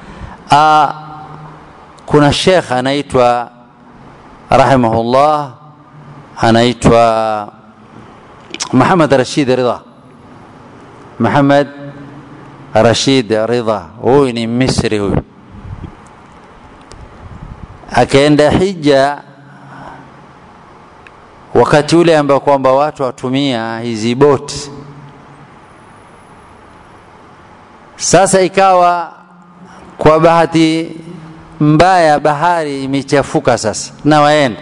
S1: Kuna sheikh anaitwa rahimahullah, anaitwa Muhammad Rashid Ridha, Muhammad Rashid Ridha, huyu ni Misri. Huyu akaenda hija wakati ule ambao kwamba watu watumia hizi boti. Sasa ikawa kwa bahati mbaya bahari imechafuka sasa na waenda.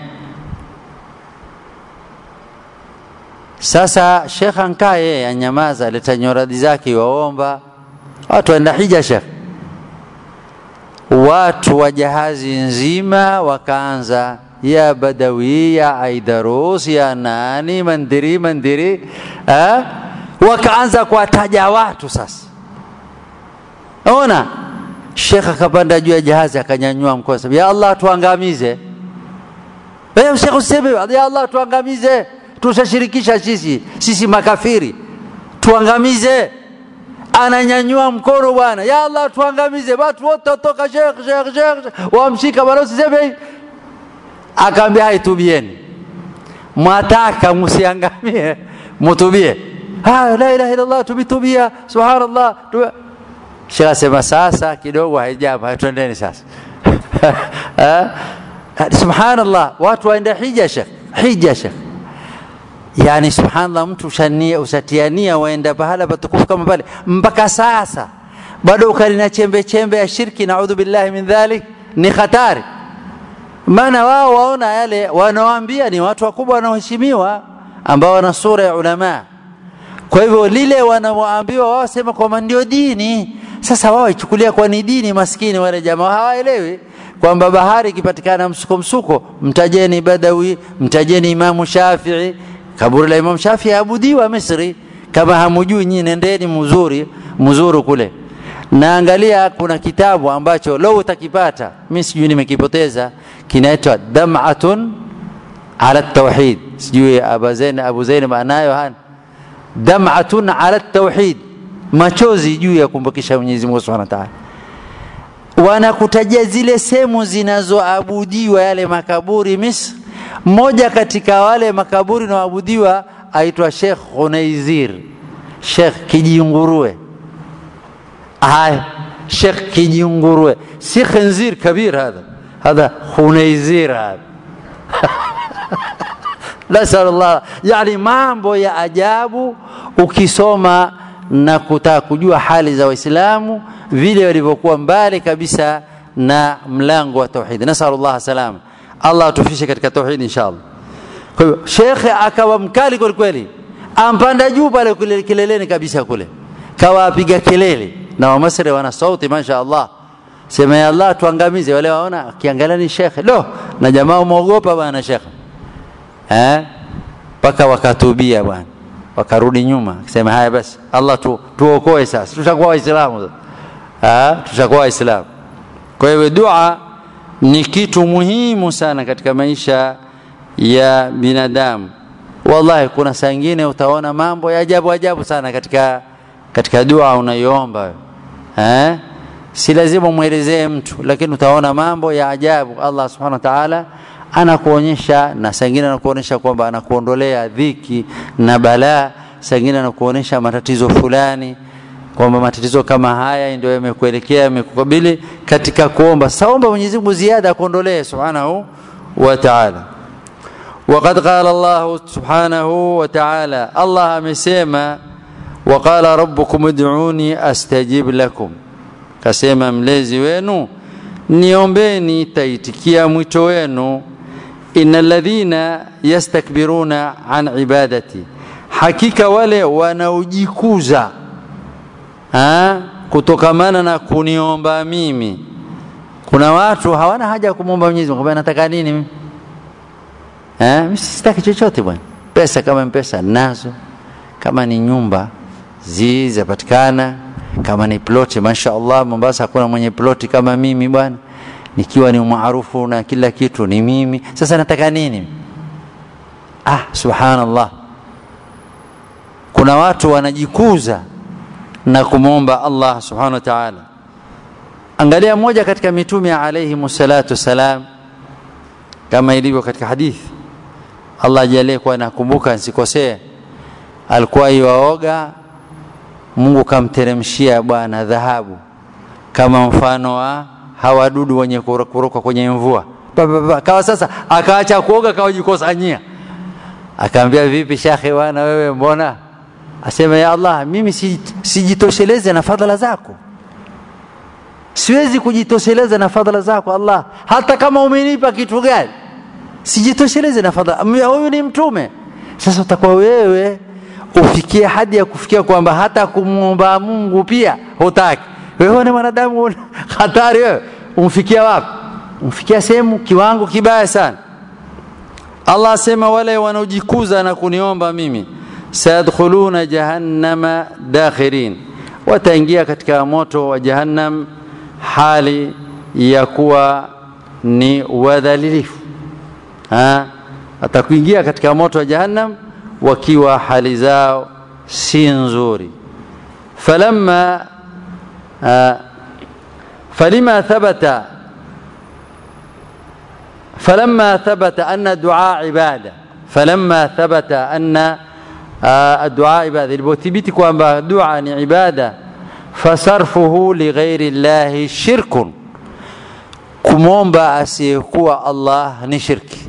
S1: Sasa Sheikh ankaa yeye anyamaza, leta nyoradi zake, waomba watu waenda hija. Sheikh, watu wa jahazi nzima wakaanza ya Badawi, ya Aidarus, ya nani mandiri, wakaanza kuwataja watu. Sasa ona, Sheikh akapanda juu ya jahazi akanyanyua mkono, ya Allah tuangamize. Wewe Sheikh useme ya Allah tuangamize, tushashirikisha sisi makafiri, tuangamize. Ananyanyua mkono bwana, ya Allah tuangamize, watu wote watoka Sheikh wamshika bwana, usiseme. Akaambia haitubieni, mwataka msiangamie, mtubie. La ilaha illa Allah, tubia subhanallah. Sheikh asema sasa kidogo haijaba, twendeni sasa. Subhanallah, watu waenda hija Sheikh. Yani subhanallah, mtu usatiania waenda pahala patukufu kama pale, mpaka sasa bado ukalina chembe ya shirki, naudhu billahi min dhalik, ni hatari. Maana wao waona yale wanaoambia ni watu wakubwa wanaoheshimiwa ambao wana sura ya ulama. Kwa hivyo lile wanaoambiwa wao sema kwamba ndio dini. Sasa wao ichukulia kwa ni dini. Maskini wale jamaa hawaelewi kwamba bahari ikipatikana msuko, mtajeni Badawi, mtajeni Imam Shafi'i. Kaburi la Imam Shafi'i abudiwa Misri. Kama hamujui nyinyi, nendeni mzuru kule. Na angalia, kuna kitabu ambacho leo utakipata, mimi sijui nimekipoteza, kinaitwa Dam'atun ala at-Tauhid. Sijui Abu Zainab anayo hana. Dam'atun ala at-Tauhid, machozi juu ya kumbukisha Mwenyezi Mungu Subhanahu wa Ta'ala. Wanakutajia zile sehemu zinazoabudiwa yale makaburi Misri. Mmoja katika wale makaburi naoabudiwa aitwa Sheikh Khunaizir, Sheikh Kijingurue. Sheikh Kijingurue, si khinzir kabir, هذا خنيزير هذا. nasallallahu, yani mambo ya ajabu ukisoma na kutaka kujua hali za Waislamu vile walivyokuwa mbali kabisa na mlango wa tauhid. Nasallallahu salama, Allah atufishe katika tauhid inshallah. Kwa hiyo shekhe akawa mkali kwa kweli, ampanda juu pale kileleni kabisa kule, kawa apiga kelele na Wamasri wana sauti mashaallah, sema ya Allah tuangamize. Wale waona kiangalia ni shekhe do na jamaa muogopa bwana shekhe, paka wakatubia bwana, wakarudi nyuma akisema haya basi Allah tuokoe sasa, tutakuwa waislamu tutakuwa waislamu. Kwa hiyo dua ni kitu muhimu sana katika maisha ya binadamu. Wallahi kuna saa nyingine utaona mambo ya ajabu sana katika dua unayoomba. Si lazima muelezee mtu, lakini utaona mambo ya ajabu Allah subhanahu wa ta'ala anakuonyesha, na saa nyingine anakuonyesha kwamba anakuondolea dhiki na balaa, saa nyingine anakuonyesha matatizo fulani kwamba matatizo kama haya ndio yamekuelekea yamekukabili katika kuomba. Saomba Mwenyezi Mungu ziada kuondolee subhanahu wa ta'ala. وقد قال الله سبحانه وتعالى, Allah amesema وقال ربكم ادعوني استجب لكم, kasema mlezi wenu niombeni taitikia mwito wenu. innal ladhina yastakbiruna an ibadati, hakika wale wanaojikuza kutokamana na kuniomba mimi. Kuna watu hawana haja ya kumuomba Mwenyezi Mungu, kwamba nataka nini mimi? Mimi sitaki chochote bwana. Pesa kama pesa nazo, kama ni nyumba zizapatikana, kama ni ploti mashaallah Mombasa hakuna mwenye ploti kama mimi bwana, nikiwa ni maarufu na kila kitu ni mimi. Sasa nataka nini? Subhanallah, kuna watu wanajikuza na kumuomba Allah subhanahu wa ta'ala. Angalia mmoja katika mitume alayhi msalatu salam, kama ilivyo katika hadithi, Allah jalie kwa nakumbuka nisikosee, alikuwa yuaoga, Mungu kamteremshia bwana dhahabu kama mfano wa hawadudu wenye kuruka kwenye mvua. Kawa sasa akaacha kuoga, kawajikosanyia. Akaambia vipi shekhe bwana wewe mbona? Asema ya Allah, mimi sijitosheleze na fadhila zako, siwezi kujitosheleza na fadhila zako Allah, hata kama umenipa kitu gani sijitosheleze na fadhila. Huyu ni mtume. Sasa utakuwa wewe ufikie hadi ya kufikia kwamba hata kumuomba Mungu pia hutaki. Wewe ni mwanadamu hatari wewe. Umfikia wapi? Umfikia sehemu kiwango kibaya sana. Allah asema wale wanaojikuza na kuniomba mimi sayadkhuluna jahannama dakhirin, wataingia katika moto wa jahannam hali ya kuwa ni wadhalilifu. Atakuingia katika moto wa jahannam wakiwa hali zao si nzuri. فلما ثبت أن الدعاء عبادة فلما ثبت أن الدعاء عبادة البوتيبيتي كوانبا دعاء عبادة فصرفه لغير الله شرك, kumomba asiyekuwa Allah ni shirki.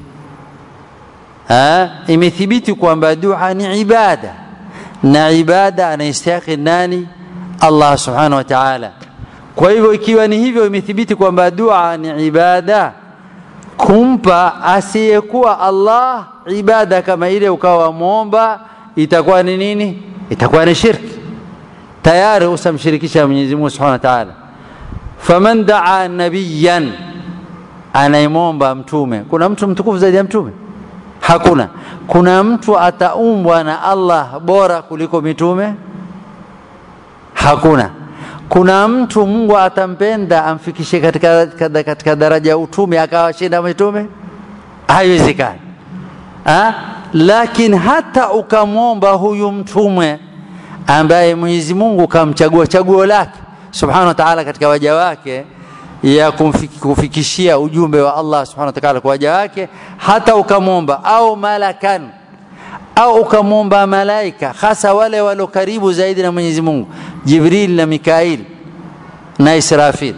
S1: Imethibiti kwamba dua ni ibada, na ibada anastahili nani? Allah subhanahu wa ta'ala. Kwa hivyo ikiwa ni hivyo, imethibiti kwamba dua ni ibada, kumpa asiyekuwa Allah ibada kama ile ukawa muomba itakuwa ni nini? Itakuwa ni shirki. Tayari usamshirikisha Mwenyezi Mungu subhanahu wa ta'ala. Faman daa nabiyan, anaimomba mtume. Kuna mtu mtukufu zaidi ya mtume? Hakuna. Kuna mtu ataumbwa na Allah bora kuliko mitume? Hakuna. Kuna mtu Mungu atampenda amfikishe katika daraja ya utume akawashinda mitume? Haiwezekani. Lakini hata ukamwomba huyu mtume ambaye Mwenyezi Mungu kamchagua chaguo lake subhanahu wa ta'ala katika waja wake ya kufikishia ujumbe wa Allah subhanahu wa ta'ala kwa waja wake, hata ukamwomba au malakan au ukamwomba malaika, hasa wale walio karibu zaidi na Mwenyezi Mungu, Jibril na Mikail na Israfil,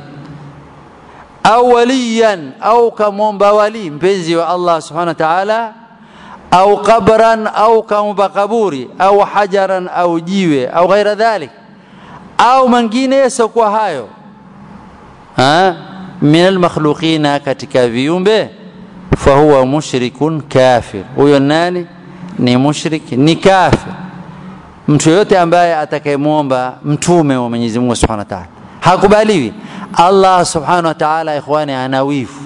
S1: au waliyan au ukamwomba wali mpenzi wa Allah subhanahu wa ta'ala, au qabran au kaumba kaburi au hajaran au jiwe au ghaira dhalik au mengine yasiokuwa hayo min almakhluqina katika viumbe fahuwa mushrikun kafir. Huyo nani? Ni mushrik, ni kafir. Mtu yote ambaye atakayemuomba mtume wa Mwenyezi Mungu Subhanahu wa Ta'ala hakubaliwi. Allah Subhanahu wa Ta'ala ikhwani ana wivu.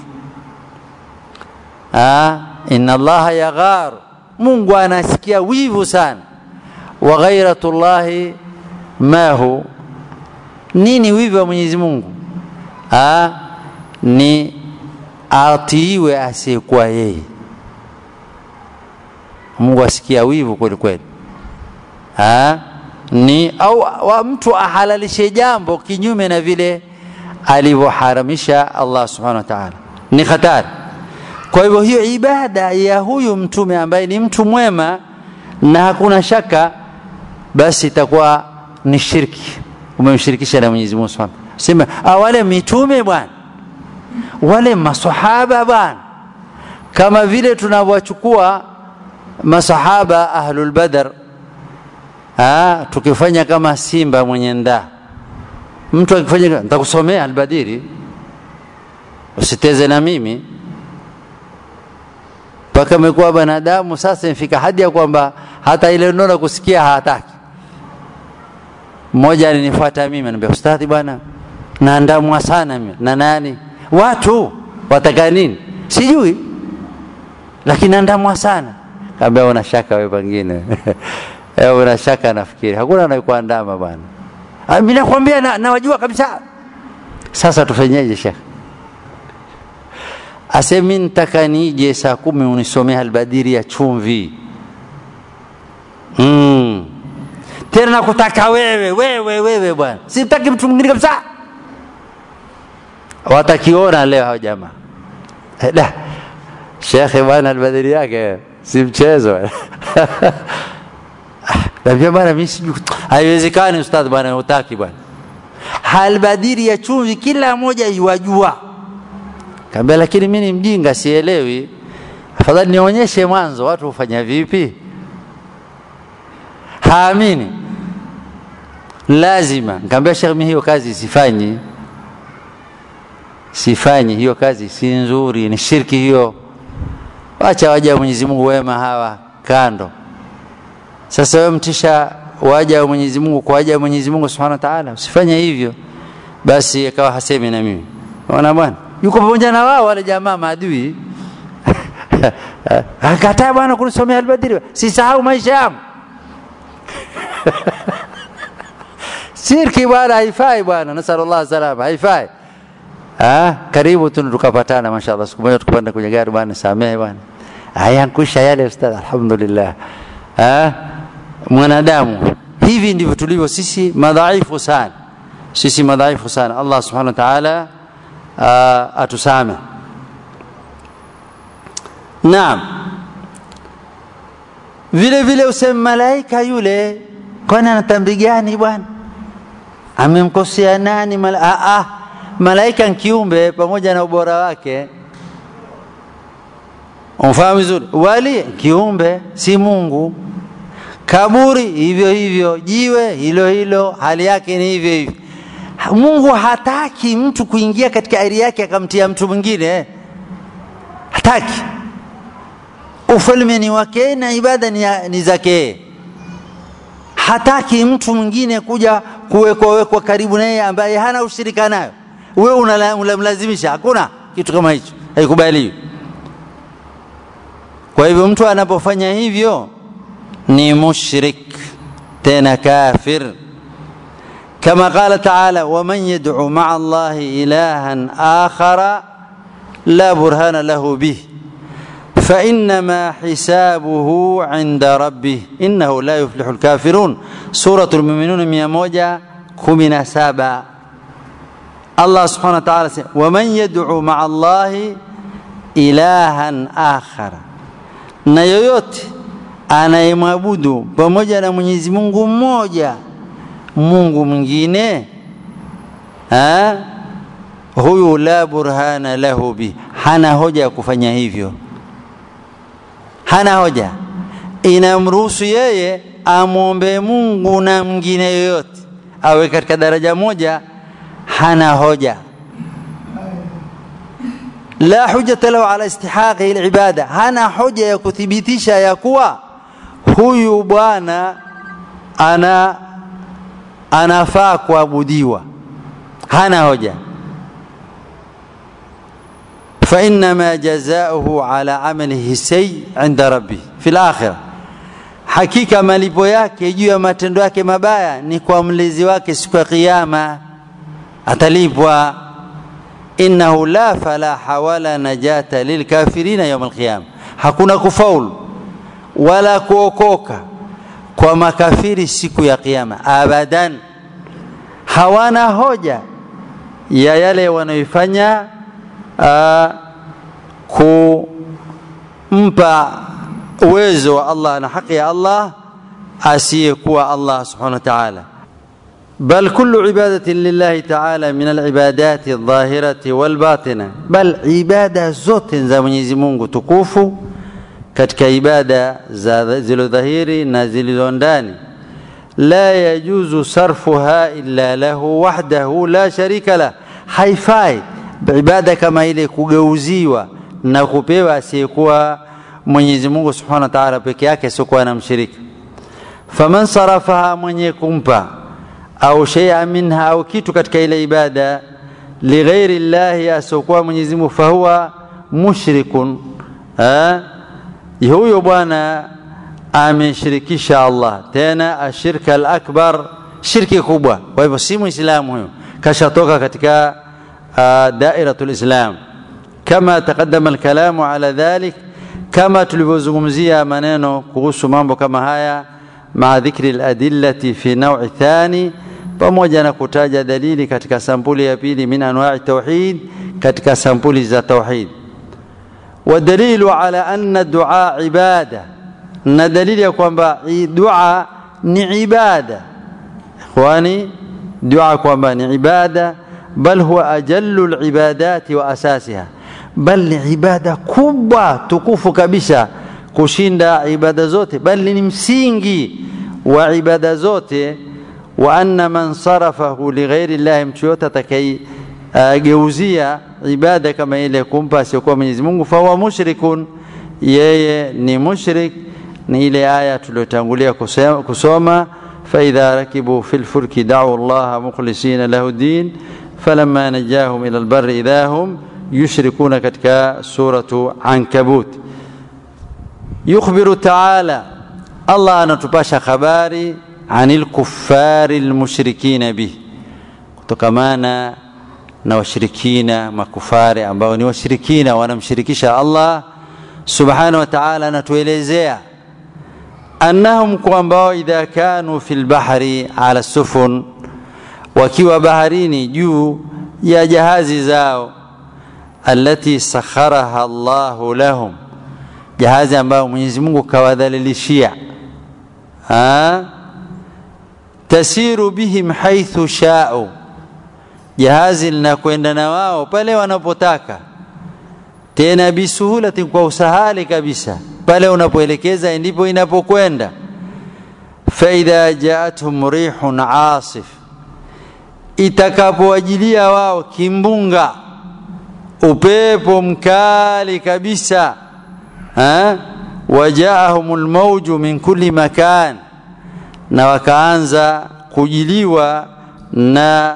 S1: Inna Allah yaghar, Mungu anasikia wivu sana. Wa ghairatullahi ma hu, nini wivu wa Mwenyezi Mungu? Ni atiiwe asiyekuwa yeye. Mungu asikia wivu kweli kweli. Ni au mtu ahalalishe jambo kinyume na vile alivyoharamisha Allah Subhanahu wa Ta'ala, ni hatari. Kwa hivyo hiyo ibada ya huyu mtume ambaye ni mtu mwema na hakuna shaka, basi itakuwa ni shirki, umemshirikisha na Mwenyezi Mungu Subhanahu. Sema wale mitume bwana, wale maswahaba bwana, kama vile tunawachukua masahaba ahlul badr, tukifanya kama simba mwenye ndaa. Mtu akifanya, nitakusomea al-Badiri usiteze na mimi, mpaka amekuwa binadamu sasa imefika hadi ya kwamba hata ile neno kusikia hataki. Mmoja alinifuata mimi ananiambia, ustadhi bwana naandamwa sana mimi na nani, watu wataka nini sijui, lakini naandamwa sana. Kaambia una shaka wewe pengine una shaka, nafikiri hakuna anayekuandama bwana. Mimi nakwambia nawajua kabisa. Sasa tufanyeje Sheikh? Asemi nitaka nije saa 10 unisomee al-Badiri ya chumvi. Tena nakutaka wewe bwana, sitaki mtu mwingine kabisa. Watakiona leo hao jamaa. Sheikh bwana al-Badiri yake si mchezo. Labda bwana mimi sijui, haiwezekani ustadhi bwana, hutaki bwana. Al-Badiri ya chumvi kila mmoja yajua. Kaambia lakini mimi ni mjinga sielewi. Afadhali nionyeshe mwanzo watu hufanya vipi. Haamini. Lazima. Kaambia Sheikh mimi hiyo kazi sifanyi hiyo kazi, si nzuri, ni shirki hiyo. Acha waja wa Mwenyezi Mungu wema hawa kando. Sasa wewe mtisha waja wa Mwenyezi Mungu kwa waja wa Mwenyezi Mungu Subhanahu wa Ta'ala, usifanye hivyo. Basi akawa hasemi na mimi. Unaona bwana? Yuko pamoja na wao wale jamaa maadui. Akataa bwana kunisomea al-Badiri. Sisahau maisha yangu. Sirki bwana haifai bwana, nasallallahu salama, haifai. Karibu tukapatana mashaallah, siku moja tukapanda kwenye gari bwana, samehe bwana. Hayankusha yale ustadhi, alhamdulillah. Mwanadamu hivi ndivyo tulivyo sisi, madhaifu sana. Sisi madhaifu sana. Allah Subhanahu wa Ta'ala atusame. Naam. Vile useme malaika yule kwani anatambi gani bwana? Amemkosea nani? Malaika ni kiumbe pamoja na ubora wake. Umfahamu vizuri? Wali kiumbe, si Mungu. Kaburi hivyo, jiwe hilo, hali yake ni hivyo. Mungu hataki mtu kuingia katika area yake akamtia mtu mwingine. Hataki. Ufalme ni wake na ibada ni zake. Hataki mtu mwingine kuja kuwekwa karibu naye ambaye hana ushirika nayo. Wewe unamlazimisha, hakuna kitu kama hicho. Haikubaliwi. Kwa hivyo mtu anapofanya hivyo ni mushrik, tena kafir. كما قال تعالى ومن يدعو مع الله إلها آخر لا برهان له به فإنما حسابه عند ربه إنه لا يفلح الكافرون. سورة المؤمنون 117. الله سبحانه وتعالى ومن يدعو مع الله إلها آخر, na yoyote anayemwabudu pamoja na Mwenyezi Mungu mmoja Mungu mwingine, huyu la burhana lahu bi, hana hoja ya kufanya hivyo, hana hoja inamruhusu yeye amuombe Mungu na mwingine yoyote awe katika daraja moja, hana hoja. La hujjata lahu ala istihaqi al-ibada, hana hoja ya kuthibitisha ya kuwa huyu bwana anafaa kuabudiwa, hana hoja. fa inma jazaohu ala amalihi sayy 'inda rabbih fil akhirah, hakika malipo yake juu ya matendo yake mabaya ni kwa mlezi wake siku ya kiyama, atalipwa. innahu la falaha wala najata lilkafirina yawm alqiyama, hakuna kufaulu wala kuokoka kwa makafiri siku ya kiyama abadan. Hawana hoja ya yale wanayoifanya kumpa uwezo wa Allah na haki ya Allah asiyekuwa Allah subhanahu wa ta'ala. بل كل عبادة لله تعالى من العبادات الظاهرة والباطنة، بل عبادة zote za Mwenyezi Mungu tukufu katika ibada zilizo dhahiri na zilizo ndani, la yajuzu sarfuha illa lahu wahdahu la sharika la, haifai ibada kama ile kugeuziwa na kupewa asiyekuwa Mwenyezi Mungu subhanahu wa ta'ala peke yake, asiokuwa na mshirika. faman sarafaha, mwenye kumpa au shay'an minha, au kitu katika ile ibada lighairi Allah, asiokuwa Mwenyezi Mungu, fahuwa mushrikun, huyo bwana ameshirikisha Allah, tena ashirka al-akbar, shirki kubwa. Kwa hivyo si muislamu huyo, kashatoka katika dairatul islam. kama taqaddama al-kalamu ala dhalik, kama tulivyozungumzia maneno kuhusu mambo kama haya, ma dhikri al-adillati fi naw'i thani, pamoja na kutaja dalili katika sampuli ya pili, min anwa'i tauhid, katika sampuli za tauhid. ودليل على أن الدعاء عبادة، ان دليل يكون دعاء ni ibada. ikhwani, dua kwamba ni ibada, bal huwa ajallu al-ibadati wa asasiha, bal ni ibada kubwa tukufu kabisa kushinda ibada zote, bal ni msingi wa ibada zote. wa anna man sarafahu li ghairi Allah, mtu yote atakayegeuzia ibada kama ile kumpa asiyokuwa Mwenyezi Mungu, fa huwa mushrikun, yeye ni mushrik. ni ile aya tuliyotangulia kusoma, fa idha rakibu fil fulki da'u Allah mukhlisina lahu din falamma najahum ila albarri idahum yushrikuna, katika suratu Ankabut. yukhbiru ta'ala, Allah anatupasha habari anil kuffari almushrikina bih, kutokamana na washirikina makufari ambao ni washirikina wanamshirikisha Allah subhanahu wa ta'ala. anatuelezea annahum, kwamba idha kanu fil bahri ala sufun, wakiwa baharini juu ya jahazi zao, allati sakharaha Allahu lahum, jahazi ambao Mwenyezi Mungu kawadhalilishia, tasiru bihim haythu sha'u, jahazi linakwenda na wao pale wanapotaka, tena bisuhulati, kwa usahali kabisa, pale unapoelekeza ndipo inapokwenda. fa idha ja'atuhum rihun 'asif, itakapowajilia wao kimbunga, upepo mkali kabisa, wajaahumul mawju min kulli makan, na wakaanza kujiliwa na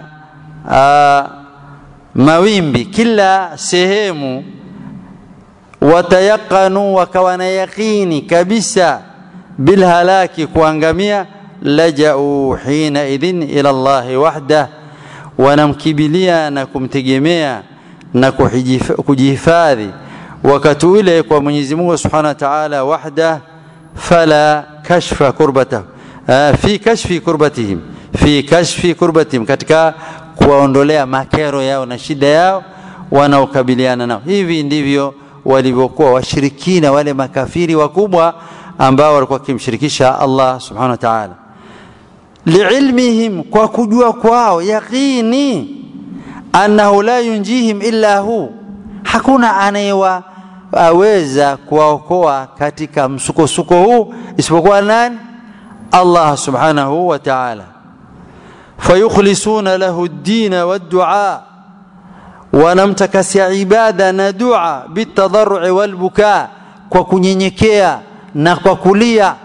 S1: mawimbi kila sehemu, watayaqanu, wakawana yaqini kabisa, bilhalaki, kuangamia, laja'u hina idhin ila Allah wahda, wanamkibilia na kumtegemea na kujihifadhi wakati ule kwa Mwenyezi Mungu Subhanahu wa Ta'ala wahda. fala kashfa kurbatahu fi kashfi kurbatihim, fi kashfi kurbatihim, katika kuwaondolea makero yao na shida yao wanaokabiliana nao. Hivi ndivyo walivyokuwa washirikina wale makafiri wakubwa ambao walikuwa kimshirikisha Allah Subhanahu wa Ta'ala. liilmihim, kwa kujua kwao yaqini, annahu la yunjihim illa hu, hakuna aweza kuwaokoa katika msukosuko huu isipokuwa nani? Allah subhanahu wa ta'ala. Fayukhlisuna lahu ad-din wad-du'a, wanamtakasia ibada na dua bitadarru'i wal bukaa, kwa kunyenyekea na kwa kulia.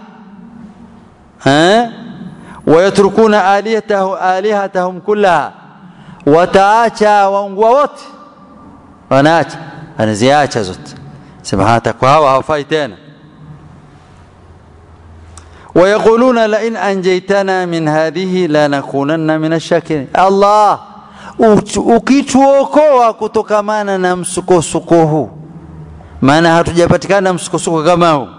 S1: Wayatrukuna alihatahum kullaha, wataacha waungu wote, wanaacha, anaziacha zote, sema hata kwa hawa hawafai tena. Wayaquluna la in anjaytana min hadhihi lanakunanna min ash-shakirin. Allah, ukituokoa kutokamana na msukosuko huu, maana hatujapatikana msukosuko kama huu,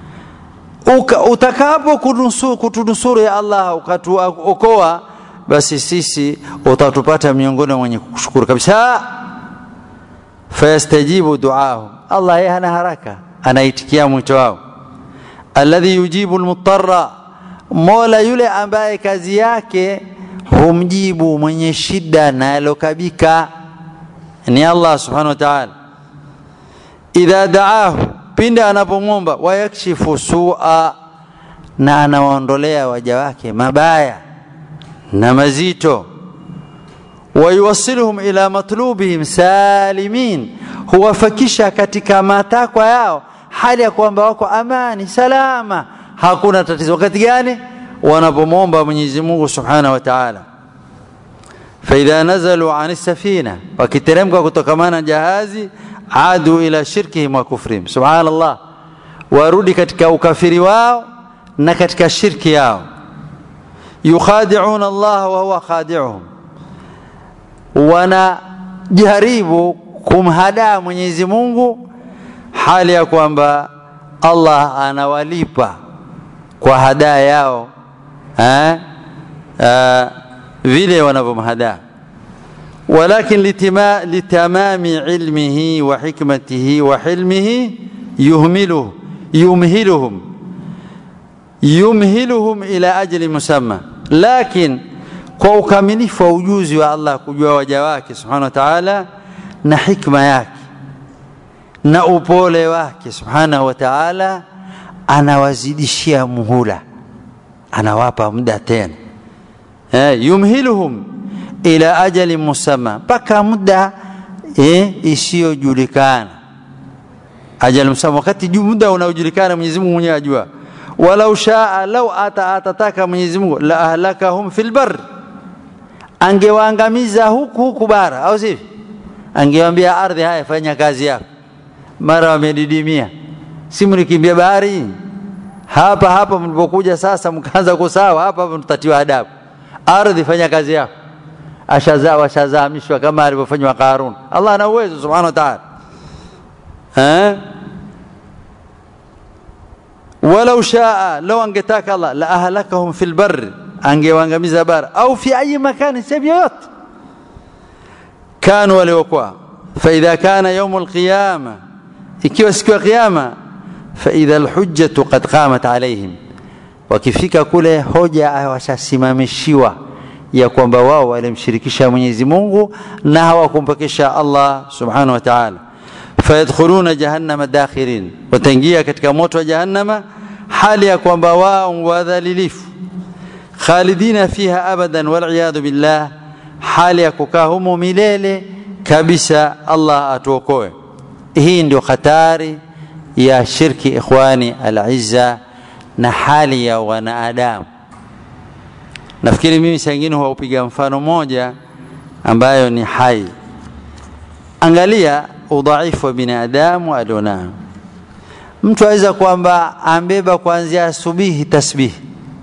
S1: utakapo kutunusuru ya Allah ukatuokoa, basi sisi utatupata miongoni mwenye kushukuru kabisa. Fayastajibu du'ahu, Allah yeye hana haraka, anaitikia mwito wao. Alladhi yujibu almutarra, Mola yule ambaye kazi yake humjibu mwenye shida na alokabika ni Allah subhanahu wa ta'ala. Idha da'ahu, pindi anapomwomba, wayakshifu su'a, na anawaondolea waja wake mabaya na mazito. Wayuwassiluhum ila matlubihim salimin, huwafikisha katika matakwa yao hali ya kwamba wako amani salama, hakuna tatizo. Wakati gani? Wanapomwomba Mwenyezi Mungu subhanahu wa ta'ala. Fa idha nazalu 'ani as-safina, wakiteremka kutokamana jahazi, adu ila shirkihim wa kufrihim. Subhanallah, warudi katika ukafiri wao na katika shirki yao. Yukhadi'una Allah wa huwa khadi'uhum, wanajaribu kumhadaa Mwenyezi Mungu hali ya kwamba Allah anawalipa kwa hadaa yao vile wanavyomhadaa. Walakin litamami ilmihi wa hikmatihi wa hilmihi yumhiluhum ila ajli musamma, lakin kwa ukamilifu wa ujuzi wa Allah kujua waja wake subhanahu wa ta'ala na hikma yake na upole wake subhanahu wa ta'ala, anawazidishia muhula, anawapa muda tena. Yumhiluhum ila ajali musamma, mpaka muda isiyojulikana. Ajali musamma, wakati muda unaojulikana Mwenyezi Mungu mwenyewe ajua. Walau shaa, lau atataka Mwenyezi Mungu, la ahlakahum fil barr, angewaangamiza huku bara, au sivyo? Angewaambia ardhi, haya fanya kazi yako. Mara wamedidimia, si mlikimbia bahari hapa mlipokuja sasa mkaanza kusawa hapa mtatiwa adabu. Ardhi fanya kazi yako, washazaamishwa kama alivyofanywa Qarun. Allah ana uwezo subhanahu wa ta'ala. Walau shaa, law angetaka Allah, la ahlakahum fil barr, angewaangamiza bara, au fi ayi makani, sehemu yoyote kanu waliokuwa. Fa idha kana yawm alqiyama, ikiwa siku ya kiyama, fa idha alhujjatu qad qamat alayhim, wakifika kule hoja washasimamishiwa ya kwamba wao walimshirikisha Mwenyezi Mungu na hawakumpekesha Allah subhanahu wa ta'ala. Fayadkhuluna jahannama dakhirin, wataingia katika moto wa jahannama hali ya kwamba wao wadhalilifu. Khalidina fiha abadan wal iyad billah, hali ya kukaa humo milele kabisa. Allah atuokoe. Hii ndio hatari ya shirki ikhwani al-izza na hali ya wanadamu. Nafikiri mimi sangine huupiga mfano moja ambayo ni hai. Angalia udhaifu wa binadamu alionao. Mtu aweza kwamba ambeba kuanzia asubuhi tasbih,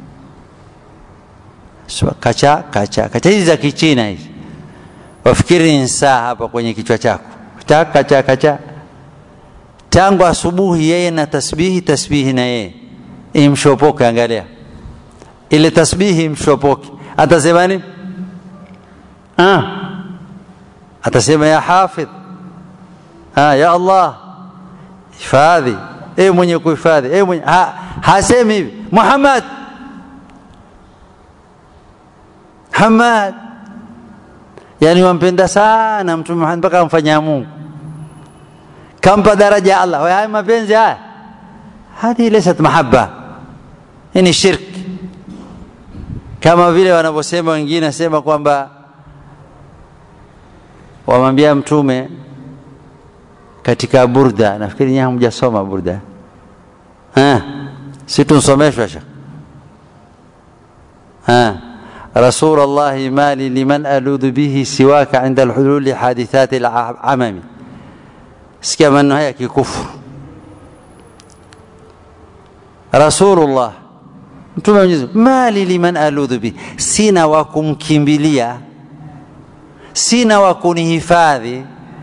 S1: kacha hizi za kichina hizi, wafikiri ni saa hapa kwenye kichwa chako, kacha tangu asubuhi yeye na tasbihi na yeye imshopoke. Angalia ile tasbihi imshopoke, atasema nini? Atasema ya hafidh, ya Allah hifadhi, mwenye kuhifadhi, mwenye hasemi hivi Muhammad yani wampenda sana Mtume Muhammad mpaka amfanyia Mungu. kampa daraja Allah. Haya mapenzi haya, hadi laysat mahabba, ni shirk. Kama vile wanavyosema wengine, sema kwamba wamwambia mtume katika Burda, nafikiri nyinyi hamjasoma Burda, si tunsomeshwa shekh. رسول الله ما لي لمن ألوذ به سواك عند الحلول لحادثات العمم. sikia maneno haya kikufuru. Rasulullah mtume Mwenyezi mali liman aludhu bi, sina wa kumkimbilia, sina wa kunihifadhi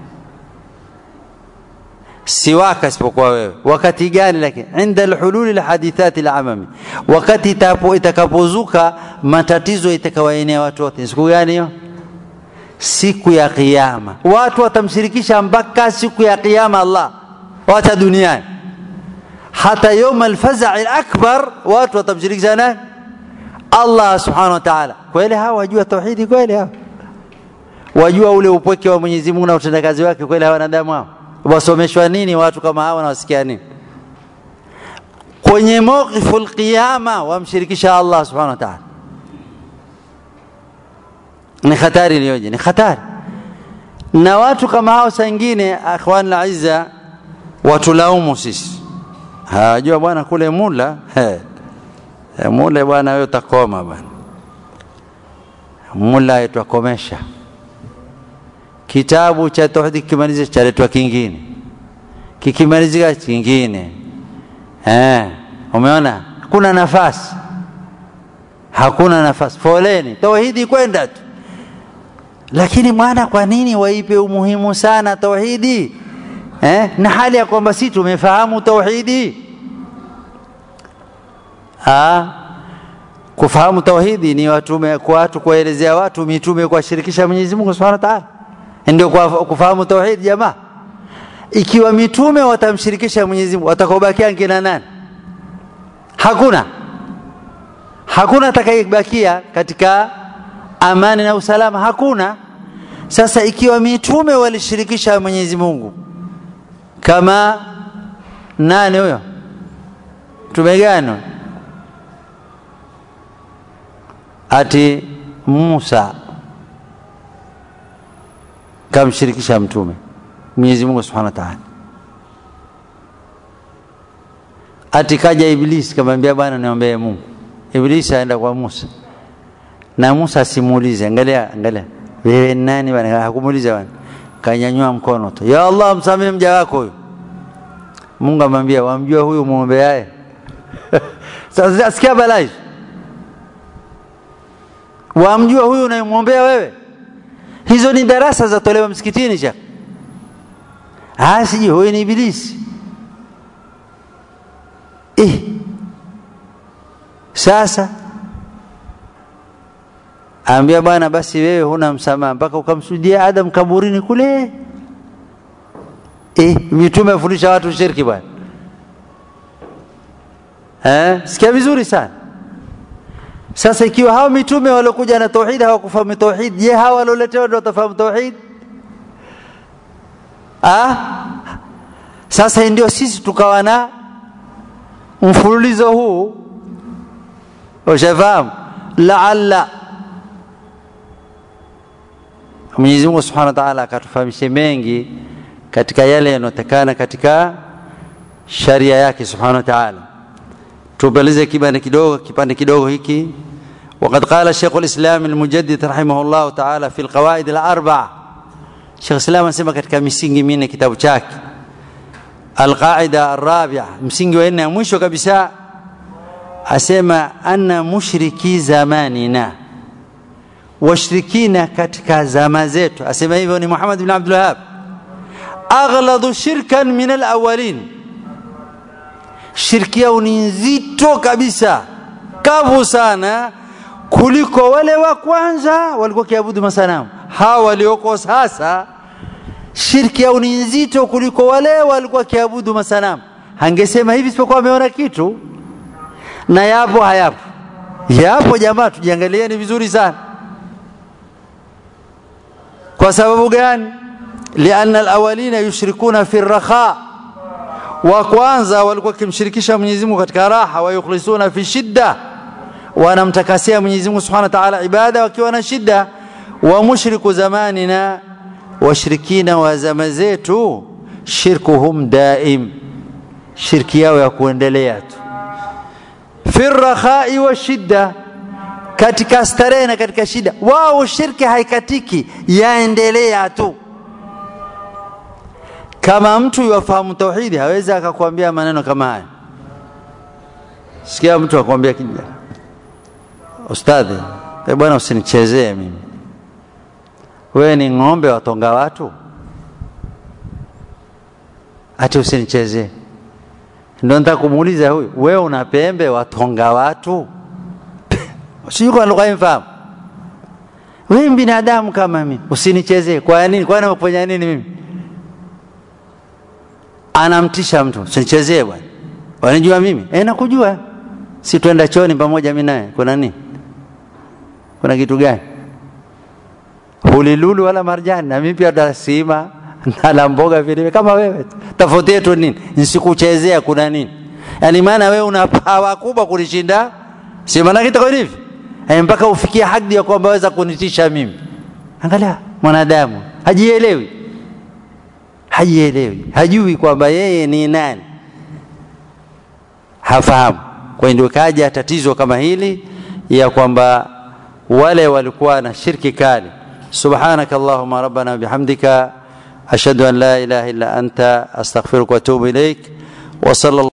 S1: siwaka isipokuwa wewe. Wakati gani? Lakini inda alhulul alhadithat alamami, wakati itakapozuka matatizo itakawaenea watu wote. Siku gani hiyo? Siku ya kiyama. Watu watamshirikisha mpaka siku ya kiyama Allah, wacha duniani. Hata يوم الفزع الأكبر watu watamshirikisha nani? Allah subhanahu wa ta'ala. Kweli hawa wajua tauhidi? Kweli hawa wajua ule upweke wa Mwenyezi Mungu na utendakazi wake? Kweli hawa wanadamu hao wasomeshwa nini watu kama hawa na wasikia nini? Kwenye mawqiful qiyama wamshirikisha Allah subhanahu wa ta'ala. Ni hatari iliyoje, ni hatari. Na watu kama hao sangine, akhwan al-izza, watulaumu sisi. Hajua bwana kule mula, mula bwana wewe utakoma bwana. Mula itakomesha. Kitabu cha tauhid kimaliza chaletwa kingine. Kikimalizika kingine. Umeona? Hakuna nafasi. Hakuna nafasi. Foleni, tauhidi kwenda tu. Lakini mwana kwa nini waipe umuhimu sana tauhidi? Na hali ya kwamba sisi tumefahamu tauhidi. Kufahamu tauhidi ni watu kuelezea watu mitume kwa shirikisha Mwenyezi Mungu Subhanahu wa Ta'ala. Ndio kufahamu tauhidi jamaa. Ikiwa mitume watamshirikisha Mwenyezi Mungu, watakaobakia ngina nani? Hakuna atakayebakia katika amani na usalama, hakuna. Sasa ikiwa mitume walishirikisha Mwenyezi Mungu, kama nani huyo? Tumegano ati Musa kamshirikisha mtume Mwenyezi Mungu Subhanahu wa Ta'ala. Ati kaja Iblis kamwambia bwana niombee Mungu. Iblis aenda kwa Musa. Na Musa simuulize, angalia wewe nani bwana? Hakumuuliza bwana. Kanyanyua mkono tu, ya Allah msamehe mja wako huyu. Mungu amwambia wamjua huyu muombeaye? Sasa sikia balai. Wamjua huyu unayemwombea wewe? Hizo ni darasa za tolewa msikitini cha. Siji huyu ni Ibilisi. Sasa ambia bwana basi wewe huna msamaha mpaka ukamsujudia Adam kaburini kule. Mitume afundisha watu shirki bwana. Sikia vizuri sana. Sasa ikiwa hao mitume walokuja na tauhid hawakufahamu tauhid, je, hawa waloletewa ndio watafahamu tauhid? Sasa ndio sisi tukawa na mfululizo huu. Ushafahamu? Laalla Mwenyezi Mungu Subhanahu wa Ta'ala akatufahamisha mengi katika yale yanotakana katika sharia yake Subhanahu wa Ta'ala. Tubalize kipande kidogo hiki. وقد قال الشيخ الإسلام المجدد رحمه الله تعالى في القواعد الأربع. الشيخ الإسلام anasema katika misingi minne kitabu chake. القاعدة الرابعة, msingi wa nne mwisho kabisa, asema anna mushriki zamanina, washirikina katika zama zetu, asema hivyo ni Muhammad ibn Abdul Wahhab, aghladu shirkan min al-awwalin, shirki yao ni nzito kabisa, kavu sana kuliko wale wa kwanza walikuwa kiabudu masanamu. Hawa walioko sasa shirki yao ni nzito kuliko wale walikuwa kiabudu masanamu. Hangesema hivi sipokuwa ameona kitu. Na yapo hayapo? Yapo jamaa, tujiangalieni vizuri sana. Kwa sababu gani? lianna alawalina yushrikuna fi ar-rakha, wa kwanza walikuwa kimshirikisha Mwenyezi Mungu katika raha, wa yukhlisuna fi shidda, wanamtakasia Mwenyezi Mungu Subhanahu wa Ta'ala ibada wakiwa na shida. Wa mushriku zamanina, washirikina wa zama zetu, shirkuhum daim, shirki yao ya kuendelea tu. Fi ar-rakha'i wa shidda, katika starehe na katika shida wao shirki haikatiki, yaendelea tu. Kama mtu yafahamu tauhidi hawezi akakwambia maneno kama haya. Sikia mtu akwambia kijana, ustadhi, bwana usinichezee mimi, wewe ni ng'ombe watonga watu, ati usinichezee. Ndio nataka kumuuliza huyu, wewe una pembe watonga watu? Sio lugha imfahamu. Wewe binadamu kama mimi, usinichezee. Kwa nini? Kwa nini unafanya nini mimi? Anamtisha mtu, usinichezee bwana. Wanijua mimi? Nakujua. Si twenda chooni pamoja mimi naye. Kuna nini? Kuna kitu gani? Hulilulu wala marjani, na mimi pia dasima na lamboga vile kama wewe. Tofauti yetu nini? Nisikuchezea kuna nini? Yaani maana wewe una pawa kubwa kunishinda. Si maana kitako hivi. Mpaka ufikia hadi ya kwamba waweza kunitisha mimi. Angalia mwanadamu hajielewi. Hajui kwamba yeye ni nani. Hafahamu. Kwa ndio kaja tatizo kama hili ya kwamba wale walikuwa na shirki kali. Subhanakallahumma rabbana bihamdika ashhadu an la ilaha illa anta astaghfiruka wa atubu ilaik wa sallallahu